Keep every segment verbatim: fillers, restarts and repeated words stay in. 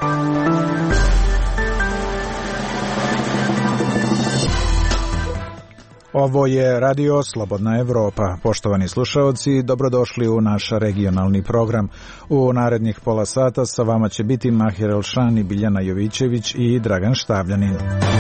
Ovo je Radio Slobodna Evropa. Poštovani slušaoci, dobrodošli u naš regionalni program. U narednih pola sata sa vama će biti Mahir Elšani, Biljana Jovićević i Dragan Štavljanin.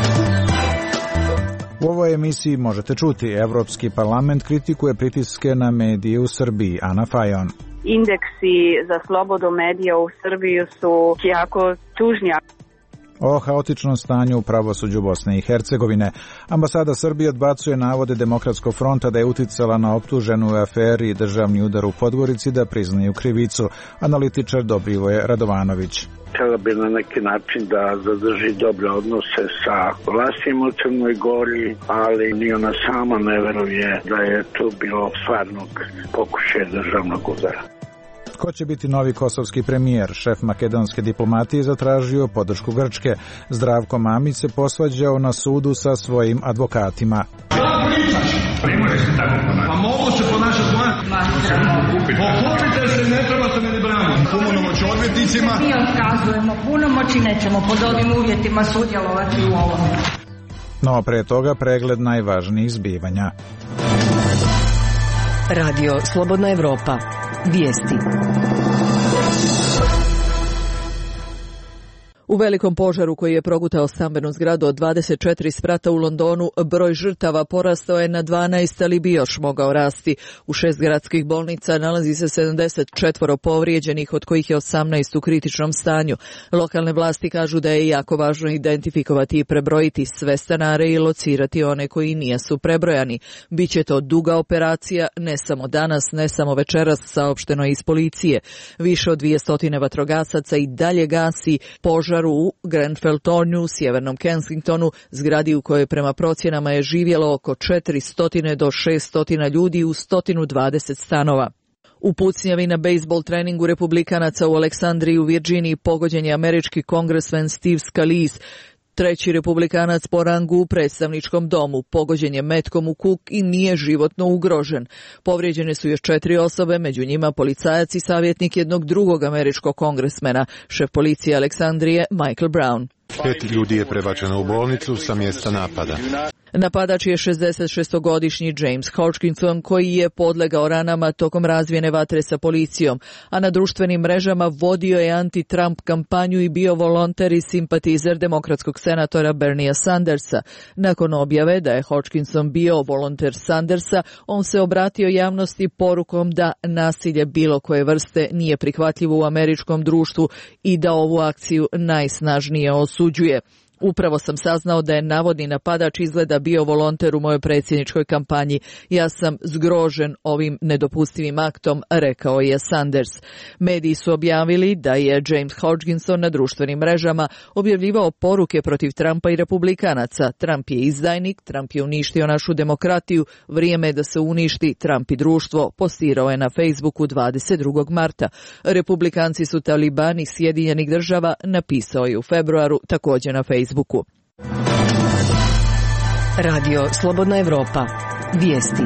U ovoj emisiji možete čuti: Evropski parlament kritikuje pritiske na medije u Srbiji. Ana Fajon. Indeksi za slobodu medija u Srbiji su jako tužni. O haotičnom stanju u pravosuđu Bosne i Hercegovine. Ambasada Srbije odbacuje navode Demokratskog fronta da je uticala na optuženu u aferi i državni udar u Podgorici da priznaju krivicu. Analitičar Dobrivoje Radovanović. Htjela bi na neki način da zadrži dobre odnose sa vlastima u Crnoj Gori, ali ni ona sama ne veruje da je to bilo stvarnog pokušaja državnog udara. Ko će biti novi kosovski premijer? Šef makedonske diplomatije zatražio podršku Grčke. Zdravko Mamić se posvađao na sudu sa svojim advokatima. Pa mogu se ponašati pokupite se, ne trebate me ni braniti. Punomoć odvjetnicima. Mi otkazujemo punomoć i nećemo pod ovim uvjetima sudjelovati u ovom. No, pre toga pregled najvažnijih zbivanja. Radio Slobodna Evropa. Vijesti. U velikom požaru koji je progutao stambenu zgradu od dvadeset četiri sprata u Londonu, broj žrtava porastao je na dvanaest, ali bi još mogao rasti. U šest gradskih bolnica nalazi se sedamdeset četvoro povrijeđenih, od kojih je osamnaest u kritičnom stanju. Lokalne vlasti kažu da je jako važno identifikovati i prebrojiti sve stanare i locirati one koji nisu prebrojani. Biće to duga operacija, ne samo danas, ne samo večeras, saopšteno je iz policije. Više od dvjesto vatrogasaca i dalje gasi požar u Grenfell-Tornju u sjevernom Kensingtonu, zgradi u kojoj prema procjenama je živjelo oko četiristo do šesto ljudi u sto dvadeset stanova. U pucnjavi na bejsbol treningu republikanaca u Aleksandriji u Virginiji pogođen je američki kongresmen Steve Scalise, treći republikanac po rangu u predstavničkom domu. Pogođen je metkom u kuk i nije životno ugrožen. Povrijeđene su još četiri osobe, među njima policajac i savjetnik jednog drugog američkog kongresmena, šef policije Aleksandrije Michael Brown. Pet ljudi je prebačeno u bolnicu sa mjesta napada. Napadač je šezdesetšestogodišnji James Hodgkinson, koji je podlegao ranama tokom razvijene vatre sa policijom, a na društvenim mrežama vodio je anti-Trump kampanju i bio volonter i simpatizer demokratskog senatora Berniea Sandersa. Nakon objave da je Hodgkinson bio volonter Sandersa, on se obratio javnosti porukom da nasilje bilo koje vrste nije prihvatljivo u američkom društvu i da ovu akciju najsnažnije osuđuje. Upravo sam saznao da je navodni napadač izgleda bio volonter u mojoj predsjedničkoj kampanji. Ja sam zgrožen ovim nedopustivim aktom, rekao je Sanders. Mediji su objavili da je James Hodgkinson na društvenim mrežama objavljivao poruke protiv Trumpa i republikanaca. Trump je izdajnik, Trump je uništio našu demokratiju, vrijeme je da se uništi Trump i društvo, postirao je na Facebooku dvadeset drugog marta. Republikanci su talibani Sjedinjenih država, napisao je u februaru također na Facebooku. Facebooku. Radio Slobodna Evropa. Vijesti.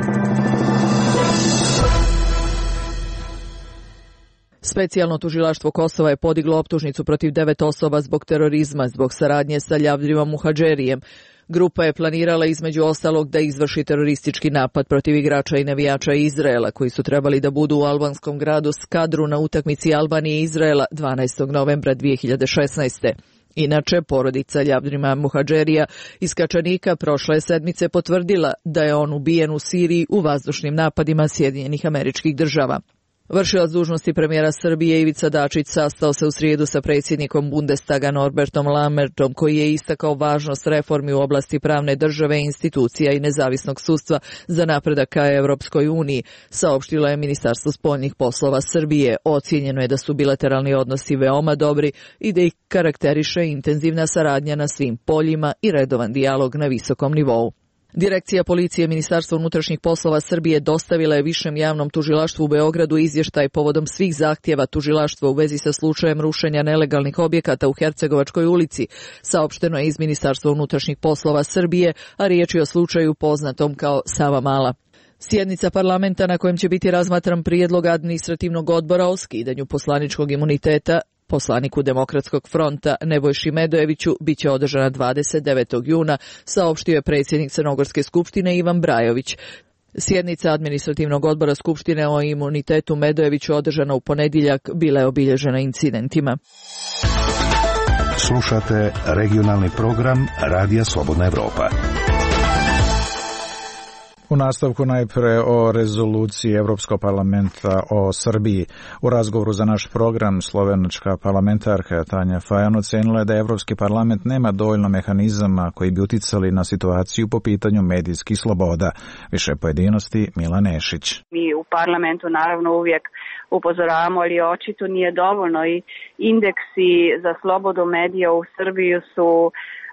Specijalno tužilaštvo Kosova je podiglo optužnicu protiv devet osoba zbog terorizma, zbog saradnje sa Ljavdrimom Muhadžerijem. Grupa je planirala između ostalog da izvrši teroristički napad protiv igrača i navijača Izraela koji su trebali da budu u albanskom gradu Skadru na utakmici Albanije i Izraela dvanaestog novembra dvije hiljade šesnaeste. Inače, porodica Ljavdrima Muhadžerija iz Kačanika prošle je sedmice potvrdila da je on ubijen u Siriji u vazdušnim napadima Sjedinjenih Američkih Država. Vršilac dužnosti premijera Srbije Ivica Dačić sastao se u srijedu sa predsjednikom Bundestaga Norbertom Lammertom, koji je istakao važnost reformi u oblasti pravne države, institucija i nezavisnog sudstva za napredak ka Europskoj uniji, saopštilo je Ministarstvo spoljnih poslova Srbije. Ocijenjeno je da su bilateralni odnosi veoma dobri i da ih karakteriše intenzivna saradnja na svim poljima i redovan dijalog na visokom nivou. Direkcija policije Ministarstva unutrašnjih poslova Srbije dostavila je Višem javnom tužilaštvu u Beogradu izvještaj povodom svih zahtjeva tužilaštva u vezi sa slučajem rušenja nelegalnih objekata u Hercegovačkoj ulici, saopšteno je iz Ministarstva unutrašnjih poslova Srbije, a riječ je o slučaju poznatom kao Savamala. Sjednica parlamenta na kojem će biti razmatran prijedlog administrativnog odbora o skidanju poslaničkog imuniteta Poslaniku Demokratskog fronta Nebojši Medojeviću biće održana dvadeset devetog juna, saopštio je predsjednik Crnogorske skupštine Ivan Brajović. Sjednica Administrativnog odbora Skupštine o imunitetu Medojeviću održana u ponedjeljak bila je obilježena incidentima. Slušate regionalni program Radija Slobodna Evropa. U nastavku najpre o rezoluciji Evropskog parlamenta o Srbiji. U razgovoru za naš program slovenačka parlamentarka Tanja Fajon ocenila je da Evropski parlament nema dovoljno mehanizama koji bi uticali na situaciju po pitanju medijskih sloboda. Više pojedinosti Mila Nešić. Mi u parlamentu naravno uvijek upozoravamo, ali očito nije dovoljno i indeksi za slobodu medija u Srbiji su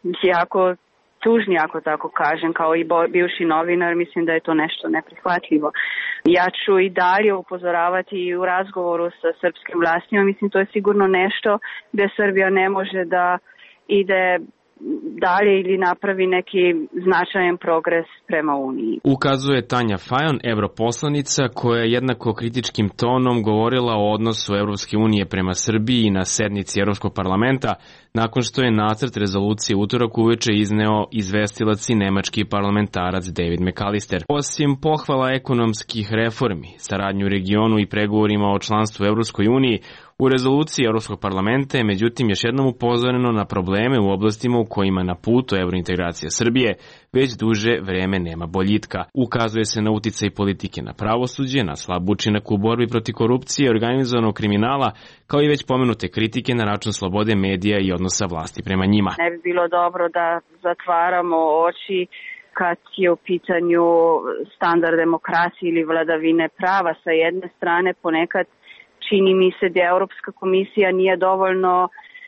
jako tužni, ako tako kažem, kao i bivši novinar, mislim da je to nešto neprihvatljivo. Ja ću i dalje upozoravati i u razgovoru sa srpskim vlastima, mislim to je sigurno nešto gdje Srbija ne može da ide dalje ili napravi neki značajan progres prema Uniji. Ukazuje Tanja Fajon, europoslanica, koja je jednako kritičkim tonom govorila o odnosu Evropske unije prema Srbiji na sednici Evropskog parlamenta, nakon što je nacrt rezolucije utorak uveče izneo izvestilac i nemački parlamentarac David McAllister. Osim pohvala ekonomskih reformi, saradnju u regionu i pregovorima o članstvu u Evropskoj uniji, u rezoluciji Evropskog parlamenta je međutim još jednom upozoreno na probleme u oblastima u kojima na putu evrointegracija Srbije već duže vreme nema boljitka. Ukazuje se na uticaj politike na pravosuđe, na slab učinak u borbi protiv korupcije i organizovanog kriminala, kao i već pomenute kritike na račun slobode medija i odnosa vlasti prema njima. Ne bi bilo dobro da zatvaramo oči kad je u pitanju standard demokracije ili vladavine prava. Sa jedne strane ponekad čini mi se da Europska komisija nije dovoljno,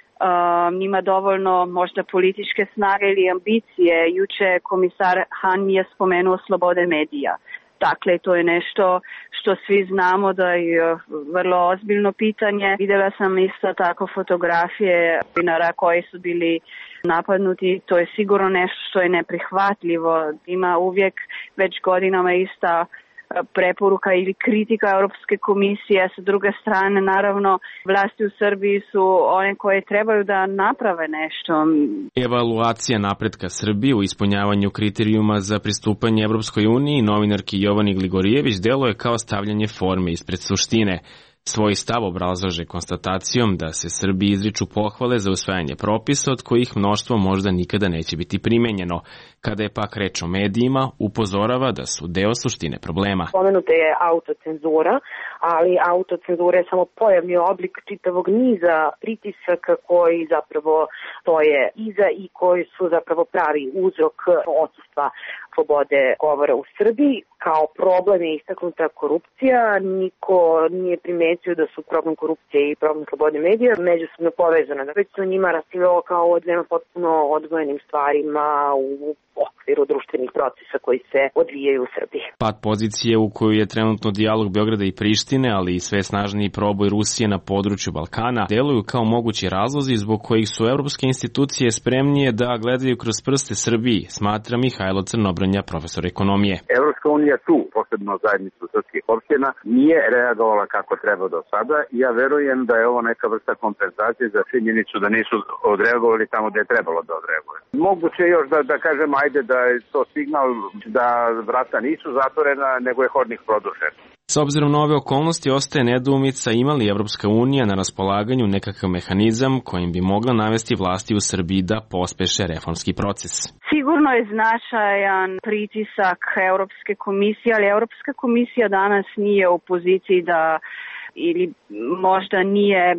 uh, nima dovoljno možda političke snage ili ambicije. Juče komisar Han nije spomenuo slobode medija. Dakle, to je nešto što svi znamo da je vrlo ozbiljno pitanje. Vidjela sam isto tako fotografije novinara koji su bili napadnuti. To je sigurno nešto što je neprihvatljivo. Ima uvijek već godinama ista preporuka ili kritika Europske komisije. Sa druge strane, naravno, vlasti u Srbiji su one koje trebaju da naprave nešto. Evaluacija napretka Srbije u ispunjavanju kriterijuma za pristupanje Evropskoj uniji novinarki Jovani Gligorijević deluje kao stavljanje forme ispred suštine. Svoj stav obrazlaže konstatacijom da se Srbiji izriču pohvale za usvajanje propisa od kojih mnoštvo možda nikada neće biti primenjeno. Kada je pak reč o medijima, upozorava da su deo suštine problema. Pomenuta je autocenzura, ali autocenzura je samo pojavni oblik čitavog niza pritisaka koji zapravo stoje iza i koji su zapravo pravi uzrok odsustva slobode govora u Srbiji. Kao problem je istaknuta korupcija. Niko nije primetio da su problem korupcije i problem slobode medija međusobno povezana. Već se o njima raspravljalo kao o dvema potpuno odvojenim stvarima u okviru društvenih procesa koji se odvijaju u Srbiji. Pad pozicije u koju je trenutno dijalog Beograda i Prištine, ali i sve snažniji proboj Rusije na području Balkana, deluju kao mogući razlozi zbog kojih su evropske institucije spremnije da gledaju kroz prste Srbiji, smatra Mihajlo Crnobrnja, profesor ekonomije. Evropska unija tu, posebno zajednicu srpskih opština, nije reagovala kako treba do sada i ja verujem da je ovo neka vrsta kompenzacije za činjenicu da nisu odreagovali tamo gde je trebalo da odreagovali. Moguće još da, da kažem, ajde da je to signal da vrata nisu zatvorena, nego je hodnik produžen. S obzirom na ove okolnosti ostaje nedoumica ima li Evropska unija na raspolaganju nekakav mehanizam kojim bi mogla navesti vlasti u Srbiji da pospeše reformski proces. Sigurno je značajan pritisak Europske komisije, ali Europska komisija danas nije u poziciji da ili možda nije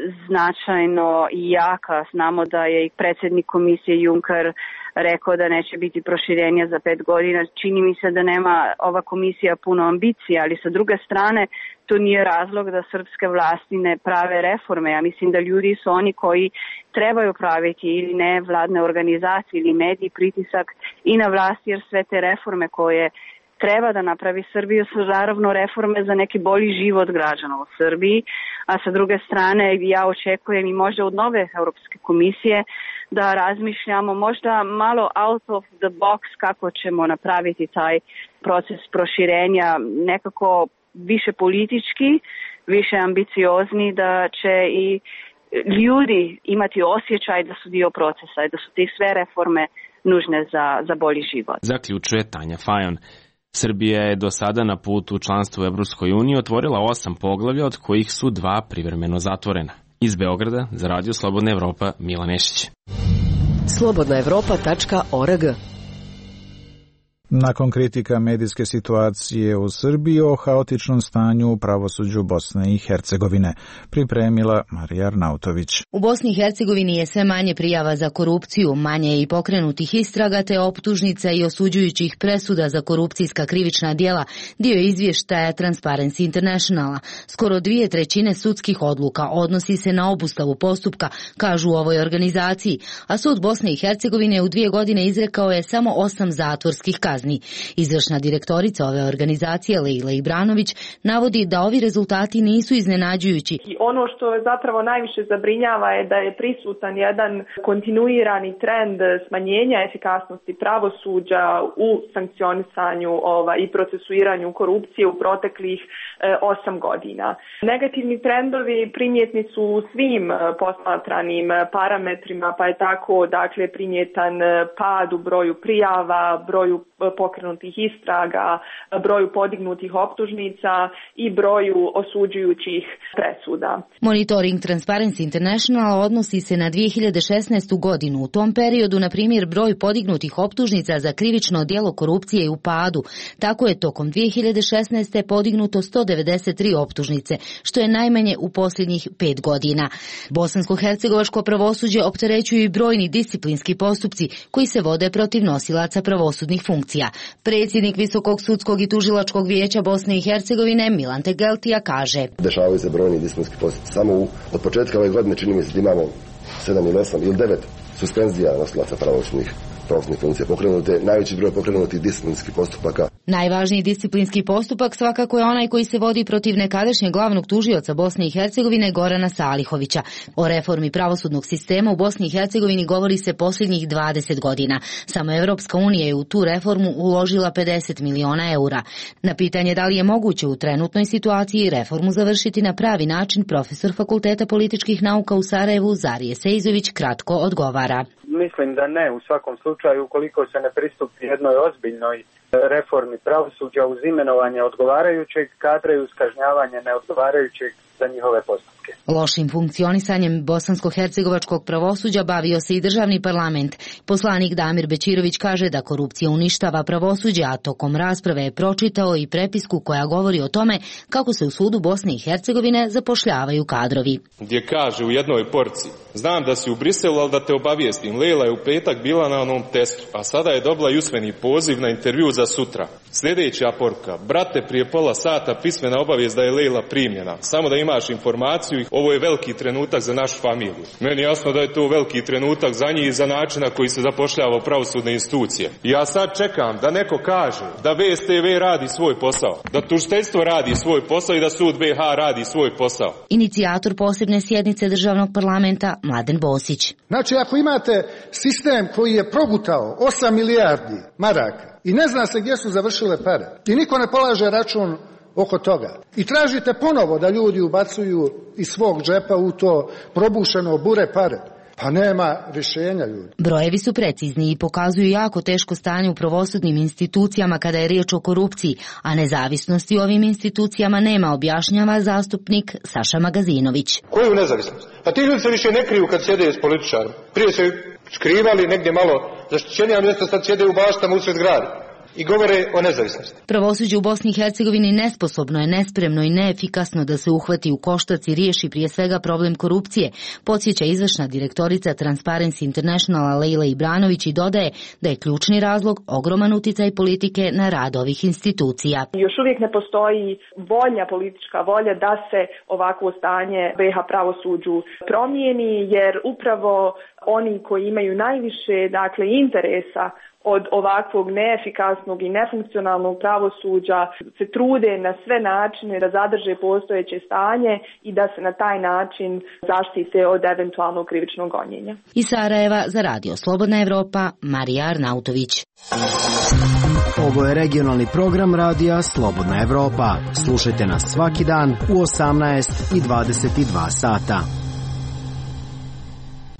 značajno i jaka. Znamo da je i predsjednik komisije Juncker rekao da neće biti proširenja za pet godina. Čini mi se da nema ova komisija puno ambicija, ali sa druge strane to nije razlog da srpske vlasti ne prave reforme. Ja mislim da ljudi su oni koji trebaju praviti ili ne vladne organizacije ili mediji pritisak i na vlasti, jer sve te reforme koje treba da napravi Srbiju su naravno reforme za neki bolji život građana u Srbiji, a sa druge strane ja očekujem i možda od nove Europske komisije da razmišljamo možda malo out of the box kako ćemo napraviti taj proces proširenja nekako više politički, više ambiciozni, da će i ljudi imati osjećaj da su dio procesa i da su te sve reforme nužne za, za bolji život. Zaključuje Tanja Fajon. Srbija je do sada na putu u članstvu u Evropskoj uniji otvorila osam poglavlja, od kojih su dva privremeno zatvorena. Iz Beograda za Radio Slobodna Evropa, Milan Nešić. slobodna evropa tačka org. Nakon kritika medijske situacije u Srbiji o haotičnom stanju u pravosuđu Bosne i Hercegovine, pripremila Marija Arnautović. U Bosni i Hercegovini je sve manje prijava za korupciju, manje je i pokrenutih istraga te optužnica i osuđujućih presuda za korupcijska krivična djela, dio izvještaja Transparency Internationala. Skoro dvije trećine sudskih odluka odnosi se na obustavu postupka, kažu u ovoj organizaciji, a sud Bosne i Hercegovine u dvije godine izrekao je samo osam zatvorskih kazni. Izvršna direktorica ove organizacije Lejla Ibranović navodi da ovi rezultati nisu iznenađujući. I ono što zapravo najviše zabrinjava je da je prisutan jedan kontinuirani trend smanjenja efikasnosti pravosuđa u sankcionisanju ova, i procesuiranju korupcije u proteklih e, osam godina. Negativni trendovi primjetni su u svim posmatranim parametrima, pa je tako dakle primjetan pad u broju prijava, broju pokrenutih istraga, broju podignutih optužnica i broju osuđujućih presuda. Monitoring Transparency International odnosi se na dvije hiljade šesnaestu godinu. U tom periodu, na primjer, broj podignutih optužnica za krivično djelo korupcije je u padu. Tako je tokom dvije hiljade šesnaeste. podignuto sto devedeset tri optužnice, što je najmanje u posljednjih pet godina. Bosansko-hercegovačko pravosuđe opterećuju i brojni disciplinski postupci koji se vode protiv nosilaca pravosudnih funkcija. Predsjednik Visokog sudskog i tužilačkog vijeća Bosne i Hercegovine Milan Tegeltija kaže: Dešavaju se brojni disciplinski postupci. Samo u, od početka ove godine čini mi se da imamo sedam ili osam ili devet suspenzija nosilaca pravosudnih pravosudnih funkcija. Pokrenute, najveći broj pokrenutih disciplinskih postupaka. Najvažniji disciplinski postupak svakako je onaj koji se vodi protiv nekadašnjeg glavnog tužioca Bosne i Hercegovine Gorana Salihovića. O reformi pravosudnog sistema u Bosni i Hercegovini govori se posljednjih dvadeset godina. Samo Evropska unija je u tu reformu uložila pedeset miliona eura. Na pitanje da li je moguće u trenutnoj situaciji reformu završiti na pravi način, profesor Fakulteta političkih nauka u Sarajevu Zarije Sejzović kratko odgovara. Mislim da ne, u svakom slučaju ukoliko se ne pristupi jednoj ozbiljnoj reformi pravosuđa uz imenovanje odgovarajućeg kadra i uz kažnjavanje neodgovarajućeg za njihove postupke. Lošim funkcionisanjem bosansko-hercegovačkog pravosuđa bavio se i državni parlament. Poslanik Damir Bećirović kaže da korupcija uništava pravosuđe, a tokom rasprave je pročitao i prepisku koja govori o tome kako se u sudu Bosne i Hercegovine zapošljavaju kadrovi. Gdje kaže u jednoj porci: znam da si u Briselu, ali da te obavijestim, Lejla je u petak bila na onom testu, a sada je dobila i usmeni poziv na intervju za sutra. Sljedeća poruka: brate, prije pola sata pismena obavijest da je Lejla primljena. Samo da imaš informaciju, ovo je veliki trenutak za našu familiju. Meni je jasno da je to veliki trenutak za njih i za način na koji se zapošljava u pravosudne institucije. I ja sad čekam da neko kaže da V S T V radi svoj posao, da tužiteljstvo radi svoj posao i da sud B H radi svoj posao. Inicijator posebne sjednice državnog parlamenta Mladen Bosić. Znači, ako imate sistem koji je progutao osam milijardi maraka i ne zna se gdje su završile pare i niko ne polaže račun oko toga i tražite ponovo da ljudi ubacuju iz svog džepa u to probušeno bure pare, pa nema rješenja, ljudi. Brojevi su precizni i pokazuju jako teško stanje u pravosudnim institucijama kada je riječ o korupciji, a nezavisnosti u ovim institucijama nema, objašnjava zastupnik Saša Magazinović. Koju nezavisnost? Pa ti ljudi se više ne kriju kad sjede s političarom. Prije se skrivali negdje malo zaštićenija mjesta, sad sjede u baštama usred grada i govore o nezavisnosti. Pravosuđe u Bosni i Hercegovini nesposobno je, nespremno i neefikasno da se uhvati u koštac i riješi prije svega problem korupcije, podsjeća izvršna direktorica Transparency Internationala Lejla Ibranović i dodaje da je ključni razlog ogroman uticaj politike na rad ovih institucija. Još uvijek ne postoji volja, politička volja da se ovakvo stanje B H pravosuđu promijeni, jer upravo oni koji imaju najviše, dakle, interesa od ovakvog neefikasnog i nefunkcionalnog pravosuđa se trude na sve načine da zadrže postojeće stanje i da se na taj način zaštite od eventualnog krivičnog gonjenja. Iz Sarajeva za Radio Slobodna Evropa, Marija Arnautović. Ovo je regionalni program Radija Slobodna Evropa. Slušajte nas svaki dan u osamnaest i dvadeset dva sata.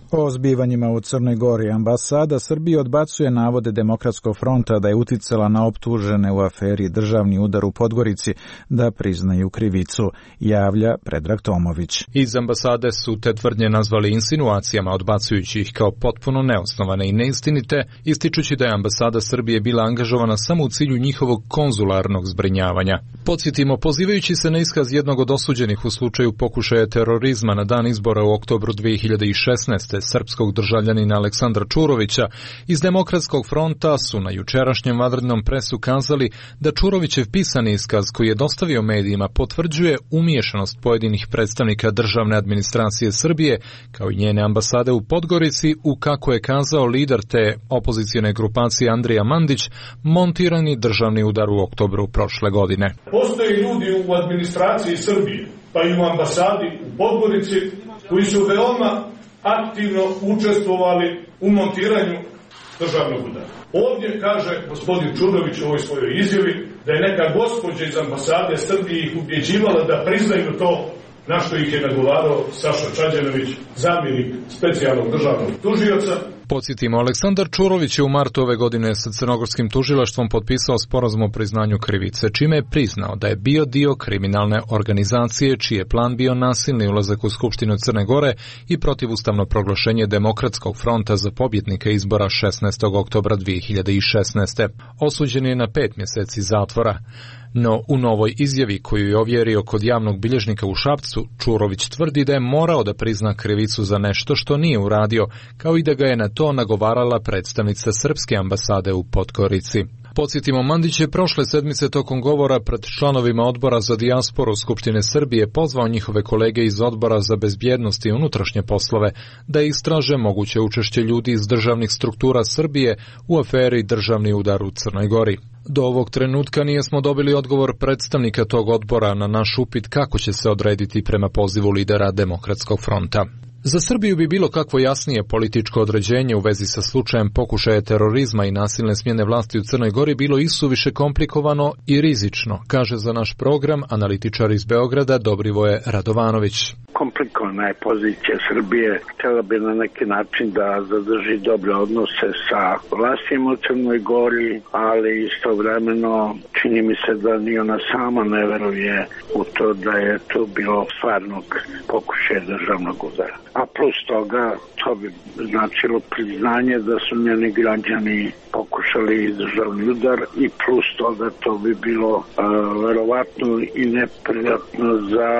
O zbivanjima u Crnoj Gori ambasada Srbije odbacuje navode Demokratskog fronta da je uticala na optužene u aferi državni udar u Podgorici da priznaju krivicu, javlja Predrag Tomović. Iz ambasade su te tvrdnje nazvali insinuacijama, odbacujući ih kao potpuno neosnovane i neistinite, ističući da je ambasada Srbije bila angažovana samo u cilju njihovog konzularnog zbrinjavanja. Podsjetimo, pozivajući se na iskaz jednog od osuđenih u slučaju pokušaja terorizma na dan izbora u oktobru dve hiljade šesnaeste. srpskog državljanina Aleksandra Čurovića, iz Demokratskog fronta su na jučerašnjem vanrednom presu kazali da Čurovićev pisani iskaz koji je dostavio medijima potvrđuje umiješanost pojedinih predstavnika državne administracije Srbije, kao i njene ambasade u Podgorici, u, kako je kazao lider te opozicijne grupacije Andrija Mandić, montirani državni udar u oktobru prošle godine. Postoje ljudi u administraciji Srbije, pa i u ambasadi u Podgorici, koji su veoma aktivno učestvovali u montiranju državnog udara. Ovdje kaže gospodin Čurović u ovoj svojoj izjavi da je neka gospođa iz ambasade Srbije ih ubjeđivala da priznaju to na što ih je nagovarao Saša Čađanović, zamjenik specijalnog državnog tužioca. Podsjetimo, Aleksandar Čurović je u martu ove godine sa crnogorskim tužilaštvom potpisao sporazum o priznanju krivice, čime je priznao da je bio dio kriminalne organizacije čiji je plan bio nasilni ulazak u Skupštinu Crne Gore i protivustavno proglašenje Demokratskog fronta za pobjednika izbora šesnaestog oktobra dve hiljade šesnaeste. Osuđen je na pet mjeseci zatvora. No, u novoj izjavi koju je ovjerio kod javnog bilježnika u Šapcu, Čurović tvrdi da je morao da prizna krivicu za nešto što nije uradio, kao i da ga je na to nagovarala predstavnica srpske ambasade u Podgorici. Podsjetimo, Mandić je prošle sedmice tokom govora pred članovima odbora za dijasporu Skupštine Srbije pozvao njihove kolege iz odbora za bezbjednost i unutrašnje poslove da istraže moguće učešće ljudi iz državnih struktura Srbije u aferi državni udar u Crnoj Gori. Do ovog trenutka nijesmo dobili odgovor predstavnika tog odbora na naš upit kako će se odrediti prema pozivu lidera Demokratskog fronta. Za Srbiju bi bilo kakvo jasnije političko određenje u vezi sa slučajem pokušaja terorizma i nasilne smjene vlasti u Crnoj Gori bilo isuviše komplikovano i rizično, kaže za naš program analitičar iz Beograda Dobrivoje Radovanović. Komplikovana je pozicija Srbije. Htjela bi na neki način da zadrži dobre odnose sa vlastima u Crnoj Gori, ali istovremeno čini mi se da ni ona sama ne veruje u to da je to bilo stvarnog pokušaja državnog udara. A plus toga, to bi značilo priznanje da su njeni građani pokušali državni udar i plus toga to bi bilo uh, verovatno i neprijatno za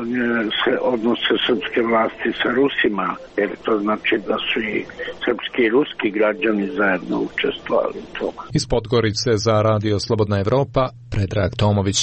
se odnose srpske vlasti sa Rusima, jer to znači da su i srpski i ruski građani zajedno učestvovali u tome. Iz Podgorice za Radio Slobodna Evropa, Predrag Tomović.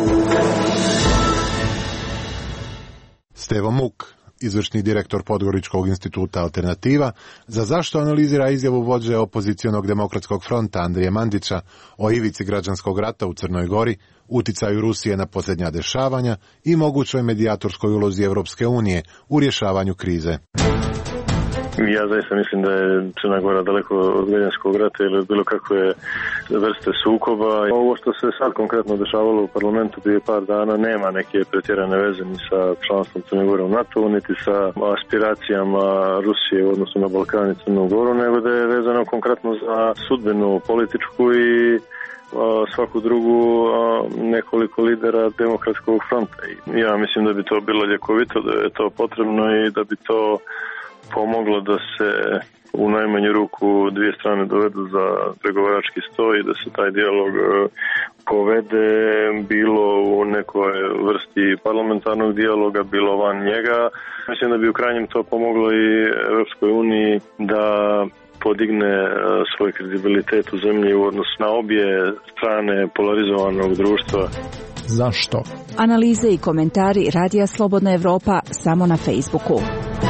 Stevo Muk, izvršni direktor Podgoričkog instituta Alternativa, za zašto analizira izjavu vođe opozicionog Demokratskog fronta Andrije Mandića o ivici građanskog rata u Crnoj Gori, uticaju Rusije na posljednja dešavanja i mogućoj medijatorskoj ulozi Evropske unije u rješavanju krize. Ja zaista mislim da je Crna Gora daleko od građanskog rata ili bilo kakve vrste sukoba. Ovo što se sad konkretno dešavalo u parlamentu prije par dana nema neke pretjerane veze ni sa članstvom Crne Gore u NATO, niti sa aspiracijama Rusije u odnosu na Balkan i Crnu Goru, nego da je vezano konkretno za sudbinu političku i svaku drugu nekoliko lidera Demokratskog fronta. Ja mislim da bi to bilo ljekovito, da je to potrebno i da bi to pomoglo da se u najmanju ruku dvije strane dovedu za pregovarački sto i da se taj dijalog povede bilo u nekoj vrsti parlamentarnog dijaloga, bilo van njega. Mislim da bi u krajnjem to pomoglo i Europskoj uniji da podigne svoj kredibilitet u zemlji u odnosu na obje strane polarizovanog društva. Zašto? Analize i komentari Radija Slobodna Evropa samo na Facebooku.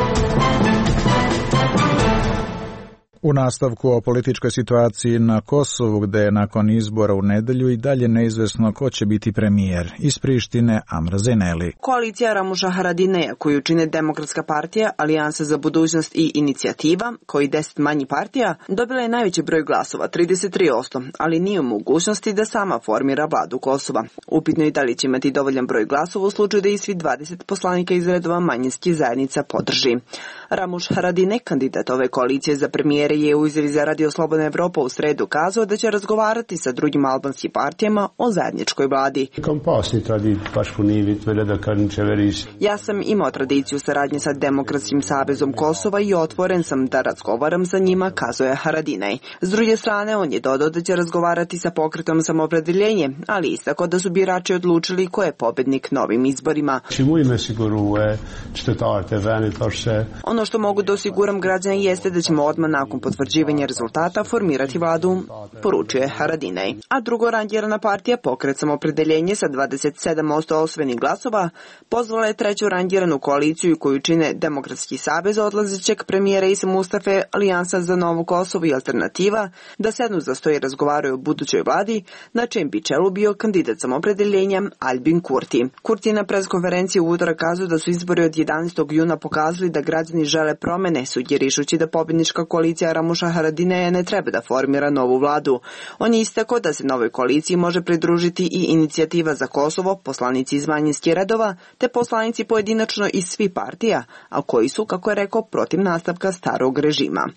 U nastavku o političkoj situaciji na Kosovu, gde je nakon izbora u nedelju i dalje neizvesno ko će biti premijer. Iz Prištine, Amra Zeneli. Koalicija Ramuša Haradineja, koju čine Demokratska partija, Alijansa za budućnost i Inicijativa, koji deset manji partija, dobila je najveći broj glasova, trideset tri posto, ali nije u mogućnosti da sama formira vladu Kosova. Upitno je da li će imati dovoljan broj glasova u slučaju da i svi dvadeset poslanika iz redova manjinskih zajednica podrži. Ramuš Haradinaj, kandidat ove koalicije za premijere, je u izjavi za Radio Slobodna Evropa u sredu kazao da će razgovarati sa drugim albanskim partijama o zajedničkoj vladi. Ja sam imao tradiciju saradnje sa Demokratskim savezom Kosova i otvoren sam da razgovaram sa njima, kazao je Haradinaj. S druge strane, on je dodao da će razgovarati sa pokretom Samoopredeljenje, ali istakao da su birači odlučili ko je pobednik na ovim izborima. Ono što mogu da osiguram građane jeste da ćemo odmah nakon potvrđivanja rezultata formirati vladu, poručuje Haradinaj. A drugo rangirana partija, pokret Samoopredeljenje sa dvadeset sedam posto osvojenih glasova, pozvala je treću rangiranu koaliciju koju čine Demokratski savez odlazećeg premijera Isa Mustafe, Alijansa za Novo Kosovo i Alternativa da sednu za sto i razgovaraju o budućoj vladi, na čijem bi čelu bio kandidat Samoopredeljenja Albin Kurti. Kurti na preskonferenciji u utorak kazao da su izbori od jedanaestog juna pokazali da građani žele promene, sugerišući da pobjednička koalicija Ramuša Haradinaja ne treba da formira novu vladu. On je istakao da se novoj koaliciji može pridružiti i Inicijativa za Kosovo, poslanici iz manjinskih redova, te poslanici pojedinačno iz svih partija, a koji su, kako je rekao, protiv nastavka starog režima.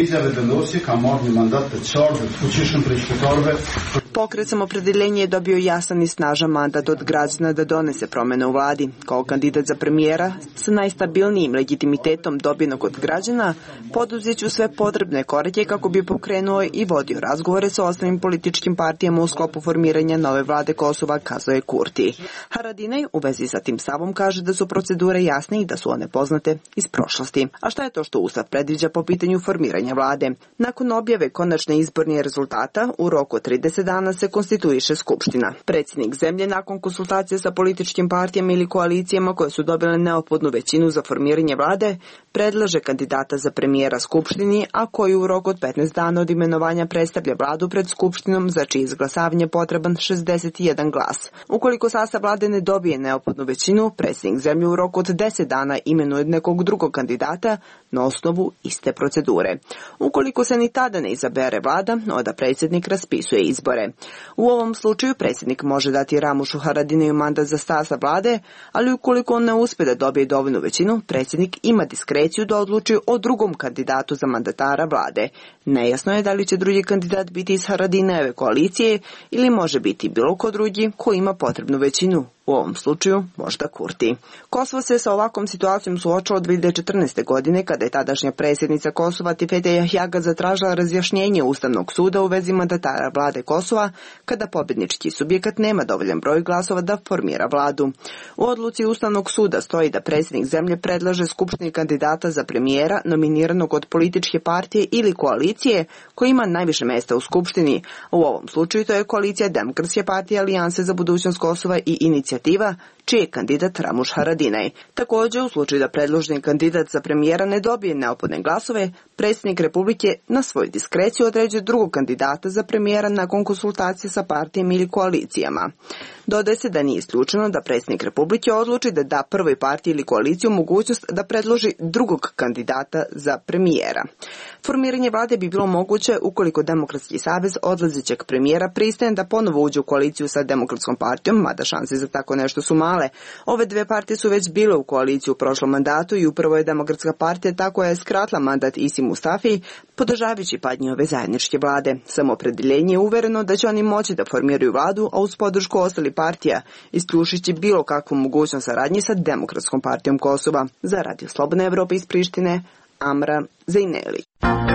Pokret Samoopredeljenje je dobio jasan i snažan mandat od građana da donese promene u vladi. Kao kandidat za premijera sa najstabilnijim legitimitetom dobijenog od građana, poduzeću sve potrebne korake kako bi pokrenuo i vodio razgovore sa ostalim političkim partijama u sklopu formiranja nove vlade Kosova, kazao je Kurti. Haradinaj u vezi sa tim stavom kaže da su procedure jasne i da su one poznate iz prošlosti. A šta je to što Ustav predviđa po pitanju formiranja vlade? Nakon objave konačne izbornije rezultata, u roku od trideset dana se konstituiše Skupština. Predsjednik zemlje nakon konsultacije sa političkim partijama ili koalicijama koje su dobile neophodnu većinu za formiranje vlade, predlaže kandidata za premijera Skupštini, a koji u roku od petnaest dana od imenovanja predstavlja vladu pred Skupštinom za čije izglasavanje potreban šezdeset jedan glas. Ukoliko sastav vlade ne dobije neophodnu većinu, predsjednik zemlje u roku od deset dana imenuje nekog drugog kandidata na osnovu iste procedure. Ukoliko se ni tada ne izabere vlada, onda predsjednik raspisuje izbore. U ovom slučaju predsjednik može dati Ramušu Haradinaju mandat za sastav vlade, ali ukoliko on ne uspe da dobije dovoljnu većinu, predsjednik ima diskreciju da odluči o drugom kandidatu za mandatara vlade. Nejasno je da li će drugi kandidat biti iz Haradinajeve koalicije ili može biti bilo ko drugi ko ima potrebnu većinu. U ovom slučaju možda Kurti. Kosovo se sa ovakvom situacijom suočilo od dve hiljade četrnaeste. godine kada je tadašnja predsjednica Kosova Tifete Jahjaga zatražila razjašnjenje Ustavnog suda u vezi mandatara vlade Kosova kada pobjednički subjekat nema dovoljan broj glasova da formira vladu. U odluci Ustavnog suda stoji da predsjednik zemlje predlaže Skupštini kandidata za premijera nominiranog od političke partije ili koalicije koji ima najviše mjesta u Skupštini. U ovom slučaju to je koalicija Demokratske partije, Alijanse za budućnost Kosova i Inicijativa, čiji je kandidat Ramuš Haradinaj. Također, u slučaju da predloženi kandidat za premijera ne dobije neophodne glasove, predsjednik Republike na svoju diskreciju određuje drugog kandidata za premijera nakon konsultacije sa partijama ili koalicijama. Dodaje se da nije isključeno da predsjednik Republike odluči da da prvoj partiji ili koaliciju mogućnost da predloži drugog kandidata za premijera. Formiranje vlade bi bilo moguće ukoliko Demokratski savez odlazećeg premijera pristane da ponovo uđe u koaliciju sa Demokratskom partijom, mada šanse za tako nešto su male. Ove dve partije su već bile u koaliciji u prošlom mandatu i upravo je Demokratska partija tako je skratila mandat Isi Mustafi, podržavajući pad njihove zajedničke vlade. Samoopredeljenje je uvereno da će oni moći da formiraju vladu, a uz podršku ostalih partija, isključujući bilo kakvu mogućnost saradnje sa Demokratskom partijom Kosova. Za Radio Slobodna Evropa iz Prištine, Amra Zejneli.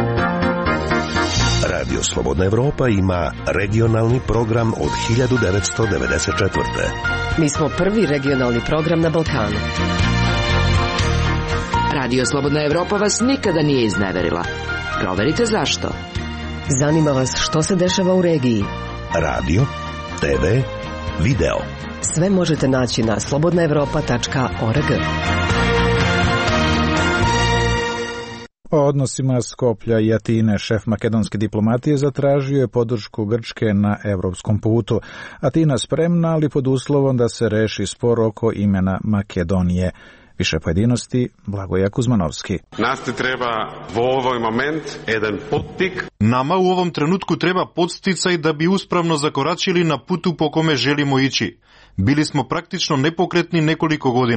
Radio Slobodna Evropa ima regionalni program od hiljadu devetsto devedeset četvrte. Mi smo prvi regionalni program na Balkanu. Radio Slobodna Evropa vas nikada nije izneverila. Proverite zašto. Zanima vas što se dešava u regiji. Radio, te ve, video. Sve možete naći na slobodna evropa tačka org. O odnosima Skoplja i Atine šef makedonske diplomatije zatražio je podršku Grčke na evropskom putu. Atina spremna, ali pod uslovom da se reši spor oko imena Makedonije. Više pojedinosti, Blagoje Kuzmanovski. Nas ti treba u ovoj moment jedan potik. Nama u ovom trenutku treba podsticaj da bi uspravno zakoračili na putu po kome želimo ići. Bili smo praktično nepokretni nekoliko godina.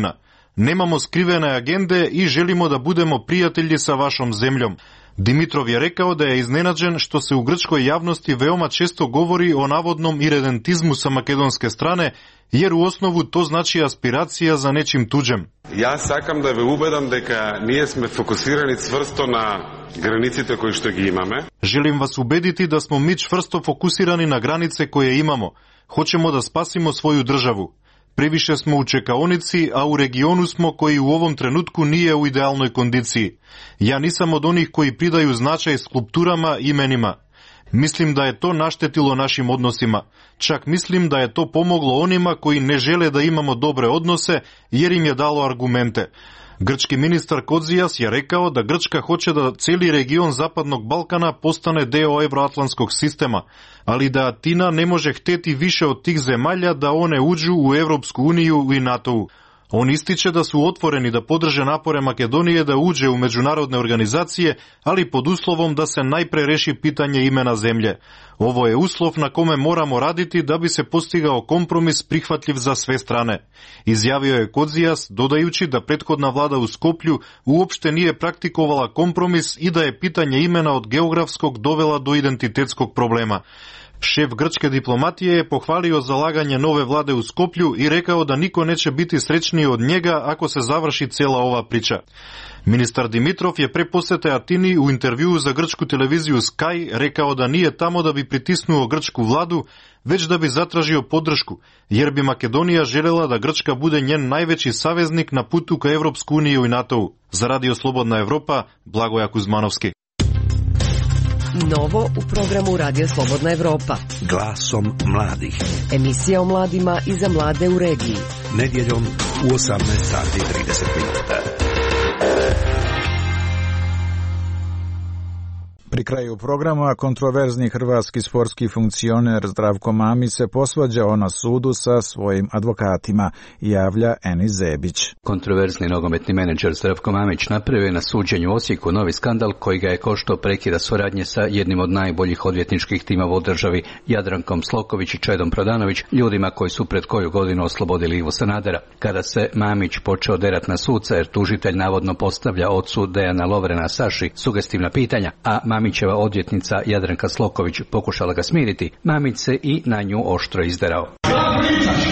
nemamo skrivene agende i želimo da budemo prijatelji sa vašom zemljom. Dimitrov je rekao da je iznenađen što se u grčkoj javnosti veoma često govori o navodnom iredentizmu sa makedonske strane, jer u osnovu to znači aspiracija za nečim tuđem. Ja sakam da ve ubedam дека ние сме фокусирани цврсто на границите кои што ги имаме. Želim vas ubediti da smo mi čvrsto fokusirani na granice koje imamo. Hoćemo da spasimo svoju državu. Previše smo u čekaonici, a u regionu smo koji u ovom trenutku nije u idealnoj kondiciji. Ja nisam od onih koji pridaju značaj skulpturama i imenima. Mislim da je to naštetilo našim odnosima. Čak mislim da je to pomoglo onima koji ne žele da imamo dobre odnose, jer im je dalo argumente. Grčki ministar Kodzijas je rekao da Grčka hoće da cijeli region Zapadnog Balkana postane deo evroatlantskog sistema, ali da Atina ne može hteti više od tih zemalja da one uđu u Evropsku uniju i NATO-u. On ističe da su otvoreni da podrže napore Makedonije da uđe u međunarodne organizacije, ali pod uslovom da se najpre reši pitanje imena zemlje. Ovo je uslov na kome moramo raditi da bi se postigao kompromis prihvatljiv za sve strane. Izjavio je Kodzijas, dodajući da prethodna vlada u Skoplju uopšte nije praktikovala kompromis i da je pitanje imena od geografskog dovela do identitetskog problema. Šef grčke diplomatije je pohvalio zalaganje nove vlade u Skoplju i rekao da niko neće biti srećniji od njega ako se završi cijela ova priča. Ministar Dimitrov je pre posete Atini u intervjuu za grčku televiziju Sky rekao da nije tamo da bi pritisnuo grčku vladu, već da bi zatražio podršku, jer bi Makedonija željela da Grčka bude njen najveći saveznik na putu ka Evropsku uniju i NATO-u. Za Radio Slobodna Evropa, Blagoja Kuzmanovski. Novo u programu Radija Slobodna Evropa. Glasom mladih. Emisija o mladima i za mlade u regiji. Nedjeljom u osamnaest sati i trideset minuta. Pri kraju programa kontroverzni hrvatski sportski funkcioner Zdravko Mamić se posvađao na sudu sa svojim advokatima, javlja Enis Zebić. Kontroverzni nogometni menadžer Zdravko Mamić napravio je na suđenju u Osijeku novi skandal koji ga je koštao prekida suradnje sa jednim od najboljih odvjetničkih timova u državi, Jadrankom Sloković i Čedom Prodanović, ljudima koji su pred koju godinu oslobodili Ivu Sanadera. Kada se Mamić počeo derat na suca jer tužitelj navodno postavlja ocu Dejana Lovrena Saši sugestivna pitanja, a Mamićeva odvjetnica Jadranka Sloković pokušala ga smiriti, Mamić se i na nju oštro izderao. Šta pričaš?